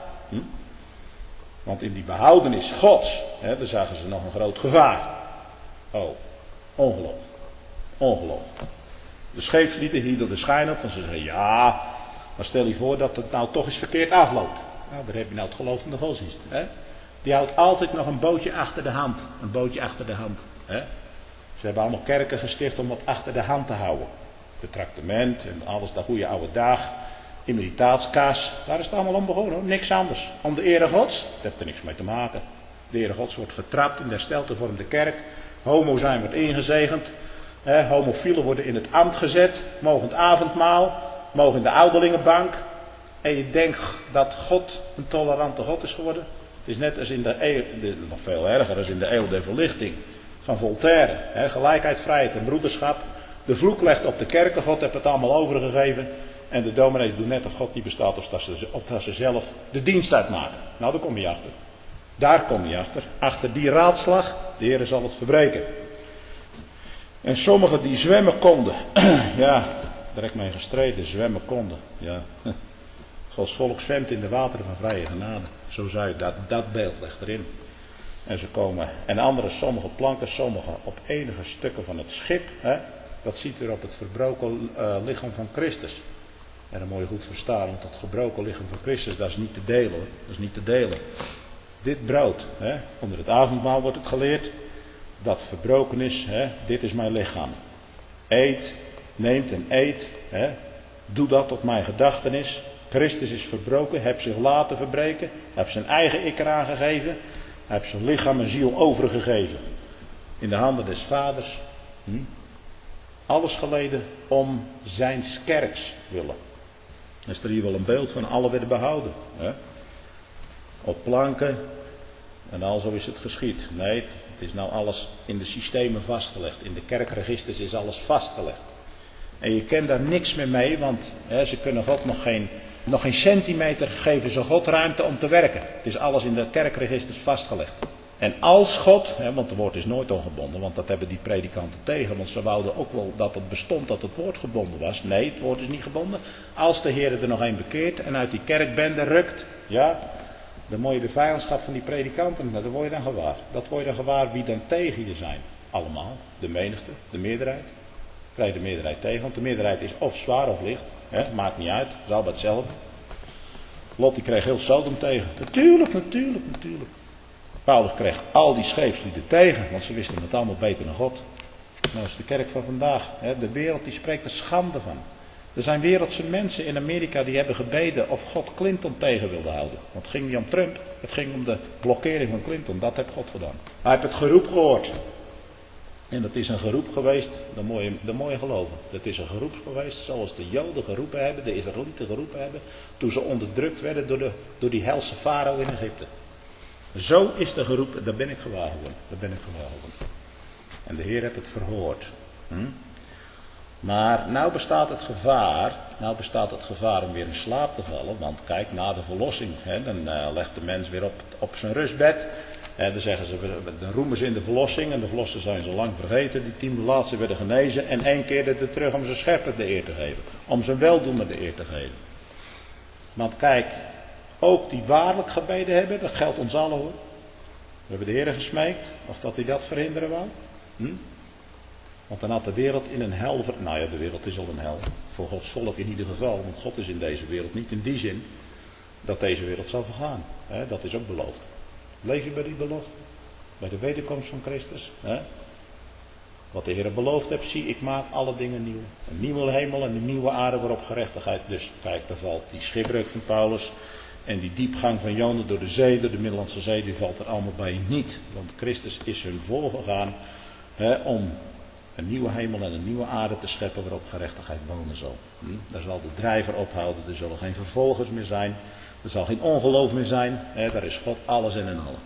Want in die behoudenis Gods, daar zagen ze nog een groot gevaar. Oh, ongeloof. Ongeloof. De scheepslieden hielden de schijn op, want ze zeggen, ja, maar stel je voor dat het nou toch eens verkeerd afloopt. Nou, daar heb je nou het geloof van de godsdienst. Die houdt altijd nog een bootje achter de hand. Een bootje achter de hand. Ze hebben allemaal kerken gesticht om wat achter de hand te houden. De tractement en alles, de goede oude dag. Immuniteitskaas, daar is het allemaal om begonnen hoor. Niks anders. Om de ere Gods, dat heeft er niks mee te maken. De ere Gods wordt vertrapt in de hersteltevormde kerk. Homo zijn wordt ingezegend. Homofielen worden in het ambt gezet. Mogen het avondmaal. Mogen in de ouderlingenbank. En je denkt dat God een tolerante God is geworden. Het is net als in de eeuw, nog veel erger, als in de eeuw der verlichting van Voltaire. Gelijkheid, vrijheid en broederschap. De vloek legt op de kerken. God heeft het allemaal overgegeven. En de dominees doen net of God niet bestaat of dat ze zelf de dienst uitmaken. Nou, daar kom je achter. Daar kom je achter. Achter die raadslag, de Heer zal het verbreken. En sommigen die zwemmen konden. Ja, daar heb ik mee gestreden. Zwemmen konden. Ja. Gods volk zwemt in de wateren van vrije genade. Zo zou je dat beeld legt erin. En ze komen. En anderen, sommige planken, sommige op enige stukken van het schip. Dat ziet weer op het verbroken lichaam van Christus. En dat moet je goed verstaan, want dat gebroken lichaam van Christus, dat is niet te delen hoor. Dat is niet te delen. Dit brood, onder het avondmaal wordt het geleerd, dat verbroken is, dit is mijn lichaam. Eet, neemt en eet, doe dat tot mijn gedachtenis. Christus is verbroken, heb zich laten verbreken, heb zijn eigen ik eraan gegeven, heb zijn lichaam en ziel overgegeven. In de handen des vaders. Alles geleden om zijn kerks willen. Dan is er hier wel een beeld van, alle werden behouden. Op planken en al zo is het geschied. Nee, het is nou alles in de systemen vastgelegd. In de kerkregisters is alles vastgelegd. En je kent daar niks meer mee, want ze kunnen God nog geen centimeter geven ze God ruimte om te werken. Het is alles in de kerkregisters vastgelegd. En als God, want het woord is nooit ongebonden, want dat hebben die predikanten tegen, want ze wouden ook wel dat het bestond dat het woord gebonden was. Nee, het woord is niet gebonden. Als de Heer er nog een bekeert en uit die kerkbende rukt, ja, dan moet je de vijandschap van die predikanten, dat word je dan gewaar. Dat word je dan gewaar wie dan tegen je zijn. Allemaal, de menigte, de meerderheid. Krijg je de meerderheid tegen, want de meerderheid is of zwaar of licht. Maakt niet uit, is allemaal hetzelfde. Lot die kreeg heel Sodom tegen. Natuurlijk. Paulus kreeg al die scheepslieden tegen, want ze wisten het allemaal beter dan God. Nou is de kerk van vandaag. De wereld die spreekt er schande van. Er zijn wereldse mensen in Amerika die hebben gebeden of God Clinton tegen wilde houden. Want het ging niet om Trump, het ging om de blokkering van Clinton. Dat heeft God gedaan. Hij heeft het geroep gehoord. En dat is een geroep geweest, dat moet je geloven. Dat is een geroep geweest zoals de Joden geroepen hebben, de Israëlieten geroepen hebben. Toen ze onderdrukt werden door die helse farao in Egypte. Zo is de geroep, daar ben ik gewaar geworden. En de Heer heeft het verhoord. Maar nou bestaat het gevaar om weer in slaap te vallen. Want kijk, na de verlossing, dan legt de mens weer op zijn rustbed. Dan zeggen ze, dan roemen ze in de verlossing. En de verlossen zijn zo lang vergeten. Die 10 laatste werden genezen. En 1 keer er terug om zijn schepper de eer te geven. Om zijn weldoener de eer te geven. Want kijk, ook die waarlijk gebeden hebben, dat geldt ons allen hoor. We hebben de Heer gesmeekt, of dat hij dat verhinderen wou. Want dan had de wereld in een hel, nou ja, de wereld is al een hel. Voor Gods volk in ieder geval, want God is in deze wereld niet in die zin dat deze wereld zal vergaan. Dat is ook beloofd. Leef je bij die belofte? Bij de wederkomst van Christus? Wat de Heer beloofd heeft, zie ik maak alle dingen nieuw. Een nieuwe hemel en een nieuwe aarde waarop gerechtigheid. Dus kijk, daar valt die schipbreuk van Paulus. En die diepgang van Jona door de zee, door de Middellandse Zee, die valt er allemaal bij niet. Want Christus is hun voorgegaan om een nieuwe hemel en een nieuwe aarde te scheppen waarop gerechtigheid wonen zal. Daar zal de drijver ophouden, er zullen geen vervolgers meer zijn, er zal geen ongeloof meer zijn. Daar is God alles in en allen.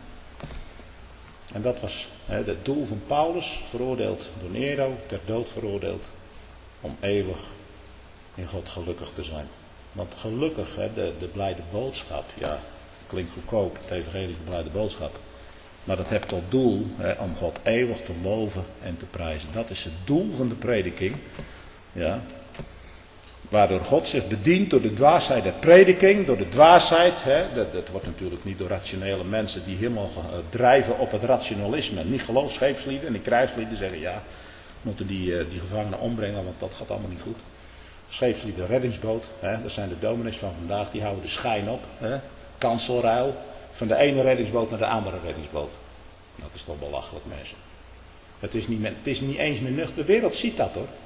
En dat was het doel van Paulus, veroordeeld door Nero, ter dood veroordeeld, om eeuwig in God gelukkig te zijn. Want gelukkig, de blijde boodschap, ja, klinkt goedkoop, het evangelie is de blijde boodschap. Maar dat heeft tot doel om God eeuwig te loven en te prijzen. Dat is het doel van de prediking. Ja. Waardoor God zich bedient door de dwaasheid der prediking, door de dwaasheid. Dat wordt natuurlijk niet door rationele mensen die helemaal drijven op het rationalisme. Niet geloofsscheepslieden en die krijgslieden zeggen ja, we moeten die gevangenen ombrengen, want dat gaat allemaal niet goed. Scheepslieden, reddingsboot, dat zijn de dominees van vandaag, die houden de schijn op. Kanselruil, van de ene reddingsboot naar de andere reddingsboot. Dat is toch belachelijk, mensen. Het is niet eens meer nuchter. De wereld ziet dat hoor.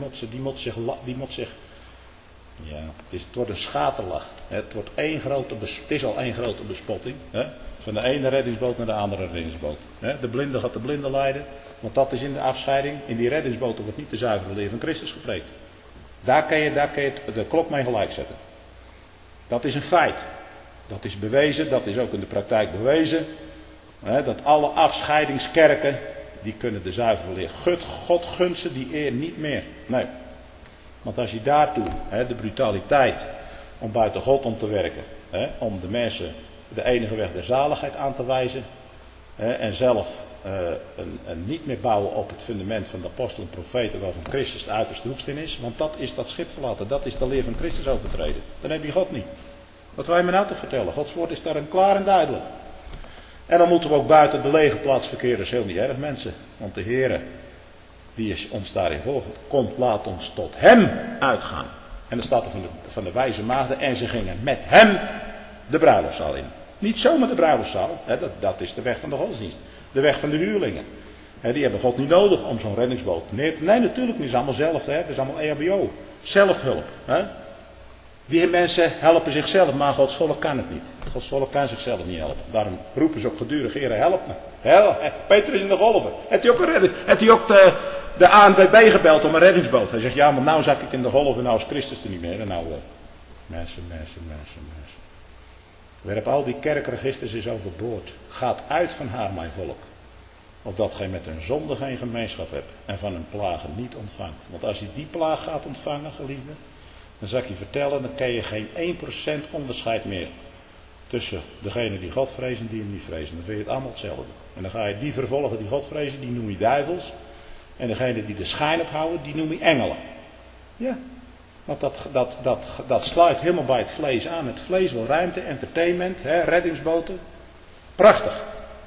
Die moet zich ja, het wordt een schaterlach. Het is al één grote bespotting. Van de ene reddingsboot naar de andere reddingsboot. De blinde gaat de blinde leiden. Want dat is in de afscheiding. In die reddingsboten wordt niet de zuivere leer van Christus gepreekt. Daar kan je de klok mee gelijk zetten. Dat is een feit. Dat is bewezen. Dat is ook in de praktijk bewezen. Dat alle afscheidingskerken. Die kunnen de zuivere leer. God gunt ze die eer niet meer. Nee. Want als je daartoe de brutaliteit om buiten God om te werken. Om de mensen de enige weg der zaligheid aan te wijzen. En zelf een niet meer bouwen op het fundament van de apostelen en profeten waarvan Christus de uiterste hoekste in is. Want dat is dat schip verlaten. Dat is de leer van Christus overtreden. Dan heb je God niet. Wat wij me nou te vertellen. Gods woord is daarin klaar en duidelijk. En dan moeten we ook buiten de lege plaats verkeren. Dat is heel niet erg mensen. Want de Heere die is ons daarin volgend. Komt, laat ons tot hem uitgaan. En dan staat er van de wijze maagden. En ze gingen met hem de bruiloftszaal in. Niet zomaar de bruiloftszaal. Dat is de weg van de godsdienst. De weg van de huurlingen. Die hebben God niet nodig om zo'n reddingsboot neer te... Nee, natuurlijk niet. Het is allemaal zelf. Het is allemaal EHBO. Zelfhulp. Die mensen helpen zichzelf. Maar Gods volk kan het niet. Gods volk kan zichzelf niet helpen. Daarom roepen ze ook gedurig. Heer, help me. Peter is in de golven. Heeft hij ook de ANWB gebeld om een reddingsboot. Hij zegt, ja, maar nou zak ik in de golven. Nou is Christus er niet meer. En nou, mensen. Werp al die kerkregisters eens overboord. Gaat uit van haar, mijn volk. Opdat gij met hun zonde geen gemeenschap hebt. En van hun plagen niet ontvangt. Want als je die plaag gaat ontvangen, geliefde. Dan zal ik je vertellen, dan kan je geen 1% onderscheid meer. Tussen degene die God vrezen en die hem niet vrezen. Dan vind je het allemaal hetzelfde. En dan ga je die vervolgen die God vrezen, die noem je duivels. En degene die de schijn ophouden, die noem je engelen. Ja. Want dat sluit helemaal bij het vlees aan. Het vlees wil ruimte, entertainment, reddingsboten. Prachtig.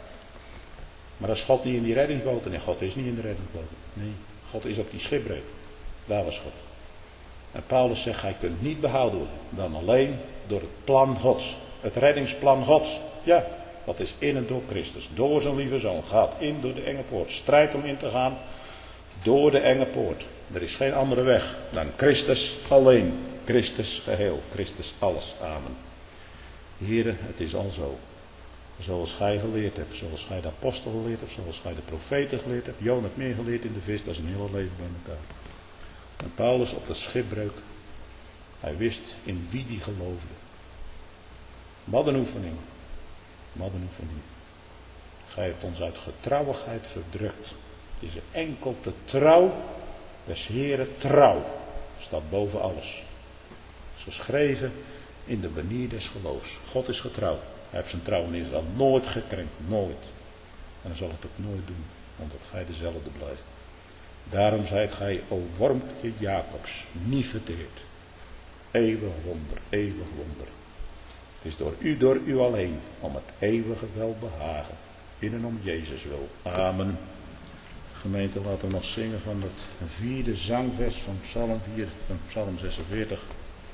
Maar als God niet in die reddingsboten... Nee, God is niet in de reddingsboten. Nee, God is op die schipbreuk. Daar was God. En Paulus zegt, gij kunt niet behouden worden. Dan alleen door het plan Gods. Het reddingsplan Gods. Ja, dat is in en door Christus. Door zijn lieve zoon. Gaat in door de enge poort. Strijd om in te gaan. Door de enge poort. Er is geen andere weg dan Christus alleen. Christus geheel. Christus alles. Amen. Heren, het is al zo. Zoals gij geleerd hebt. Zoals gij de apostel geleerd hebt. Zoals gij de profeten geleerd hebt. Joon heeft meer geleerd in de vis. Dat is een hele leven bij elkaar. En Paulus op de schipbreuk. Hij wist in wie die geloofde. Wat een oefening. Wat een oefening. Gij hebt ons uit getrouwigheid verdrukt. Het is enkel de trouw des Heeren trouw. Staat boven alles. Is geschreven in de banier des geloofs. God is getrouw. Hij heeft zijn trouw in Israël nooit gekrenkt. Nooit. En dan zal het ook nooit doen. Omdat gij dezelfde blijft. Daarom zijt gij, o wormpje Jacobs, niet verteerd. Eeuwig wonder, eeuwig wonder. Het is door u alleen, om het eeuwige welbehagen. In en om Jezus wil. Amen. Gemeente, laten we nog zingen van het 4e zangvers van Psalm 4, van Psalm 46.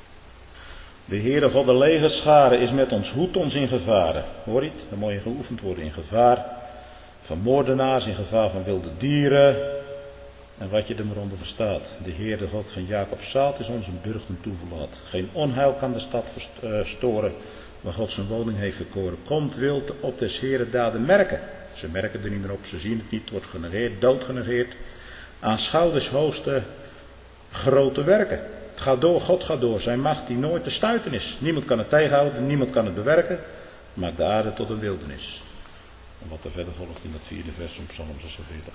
De Heere God de legerscharen is met ons, hoedt ons in gevaren. Hoor je het? Dan moet je geoefend worden in gevaar. Van moordenaars, in gevaar van wilde dieren. En wat je er maar onder verstaat. De Heer, de God van Jacob zaad, is onze burcht en toeverlaat. Geen onheil kan de stad storen. waar God zijn woning heeft verkoren. Komt wilt op des Heeren daden merken. Ze merken er niet meer op, ze zien het niet, het wordt genegeerd, doodgenegeerd. Aanschouw des hoogste grote werken. Het gaat door, God gaat door, zijn macht die nooit te stuiten is. Niemand kan het tegenhouden, niemand kan het bewerken. Maakt de aarde tot een wildernis. En wat er verder volgt in dat 4e vers van Psalm 46.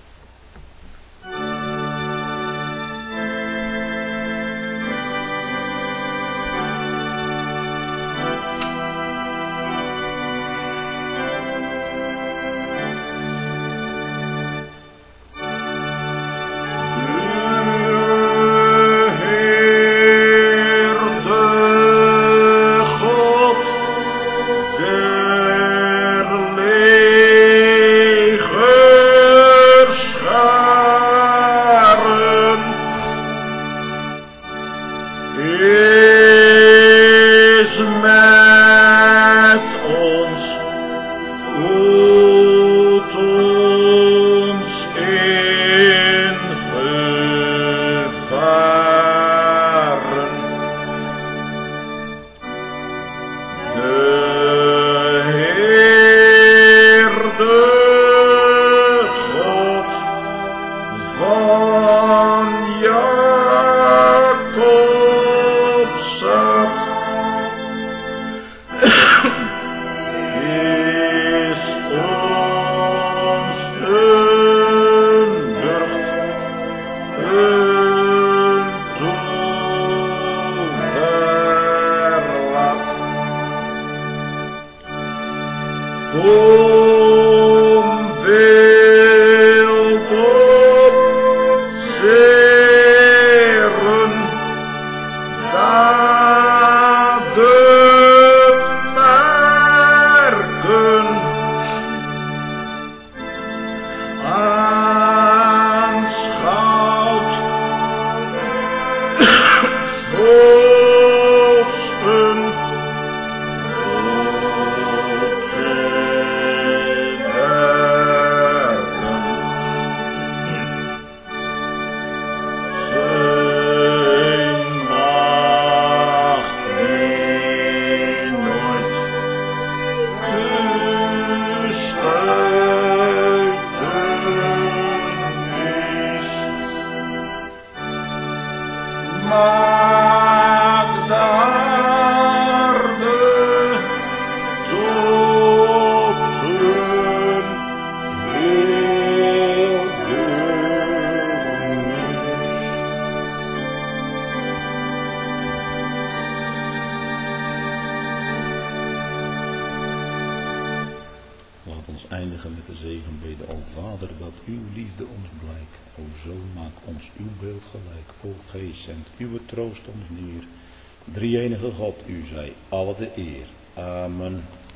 Eindigen met de zegenbede. O Vader, dat uw liefde ons blijkt. O Zoon, maak ons uw beeld gelijk. O Geest, zendt uw troost ons neer. Drie-enige God, u zij alle de eer. Amen.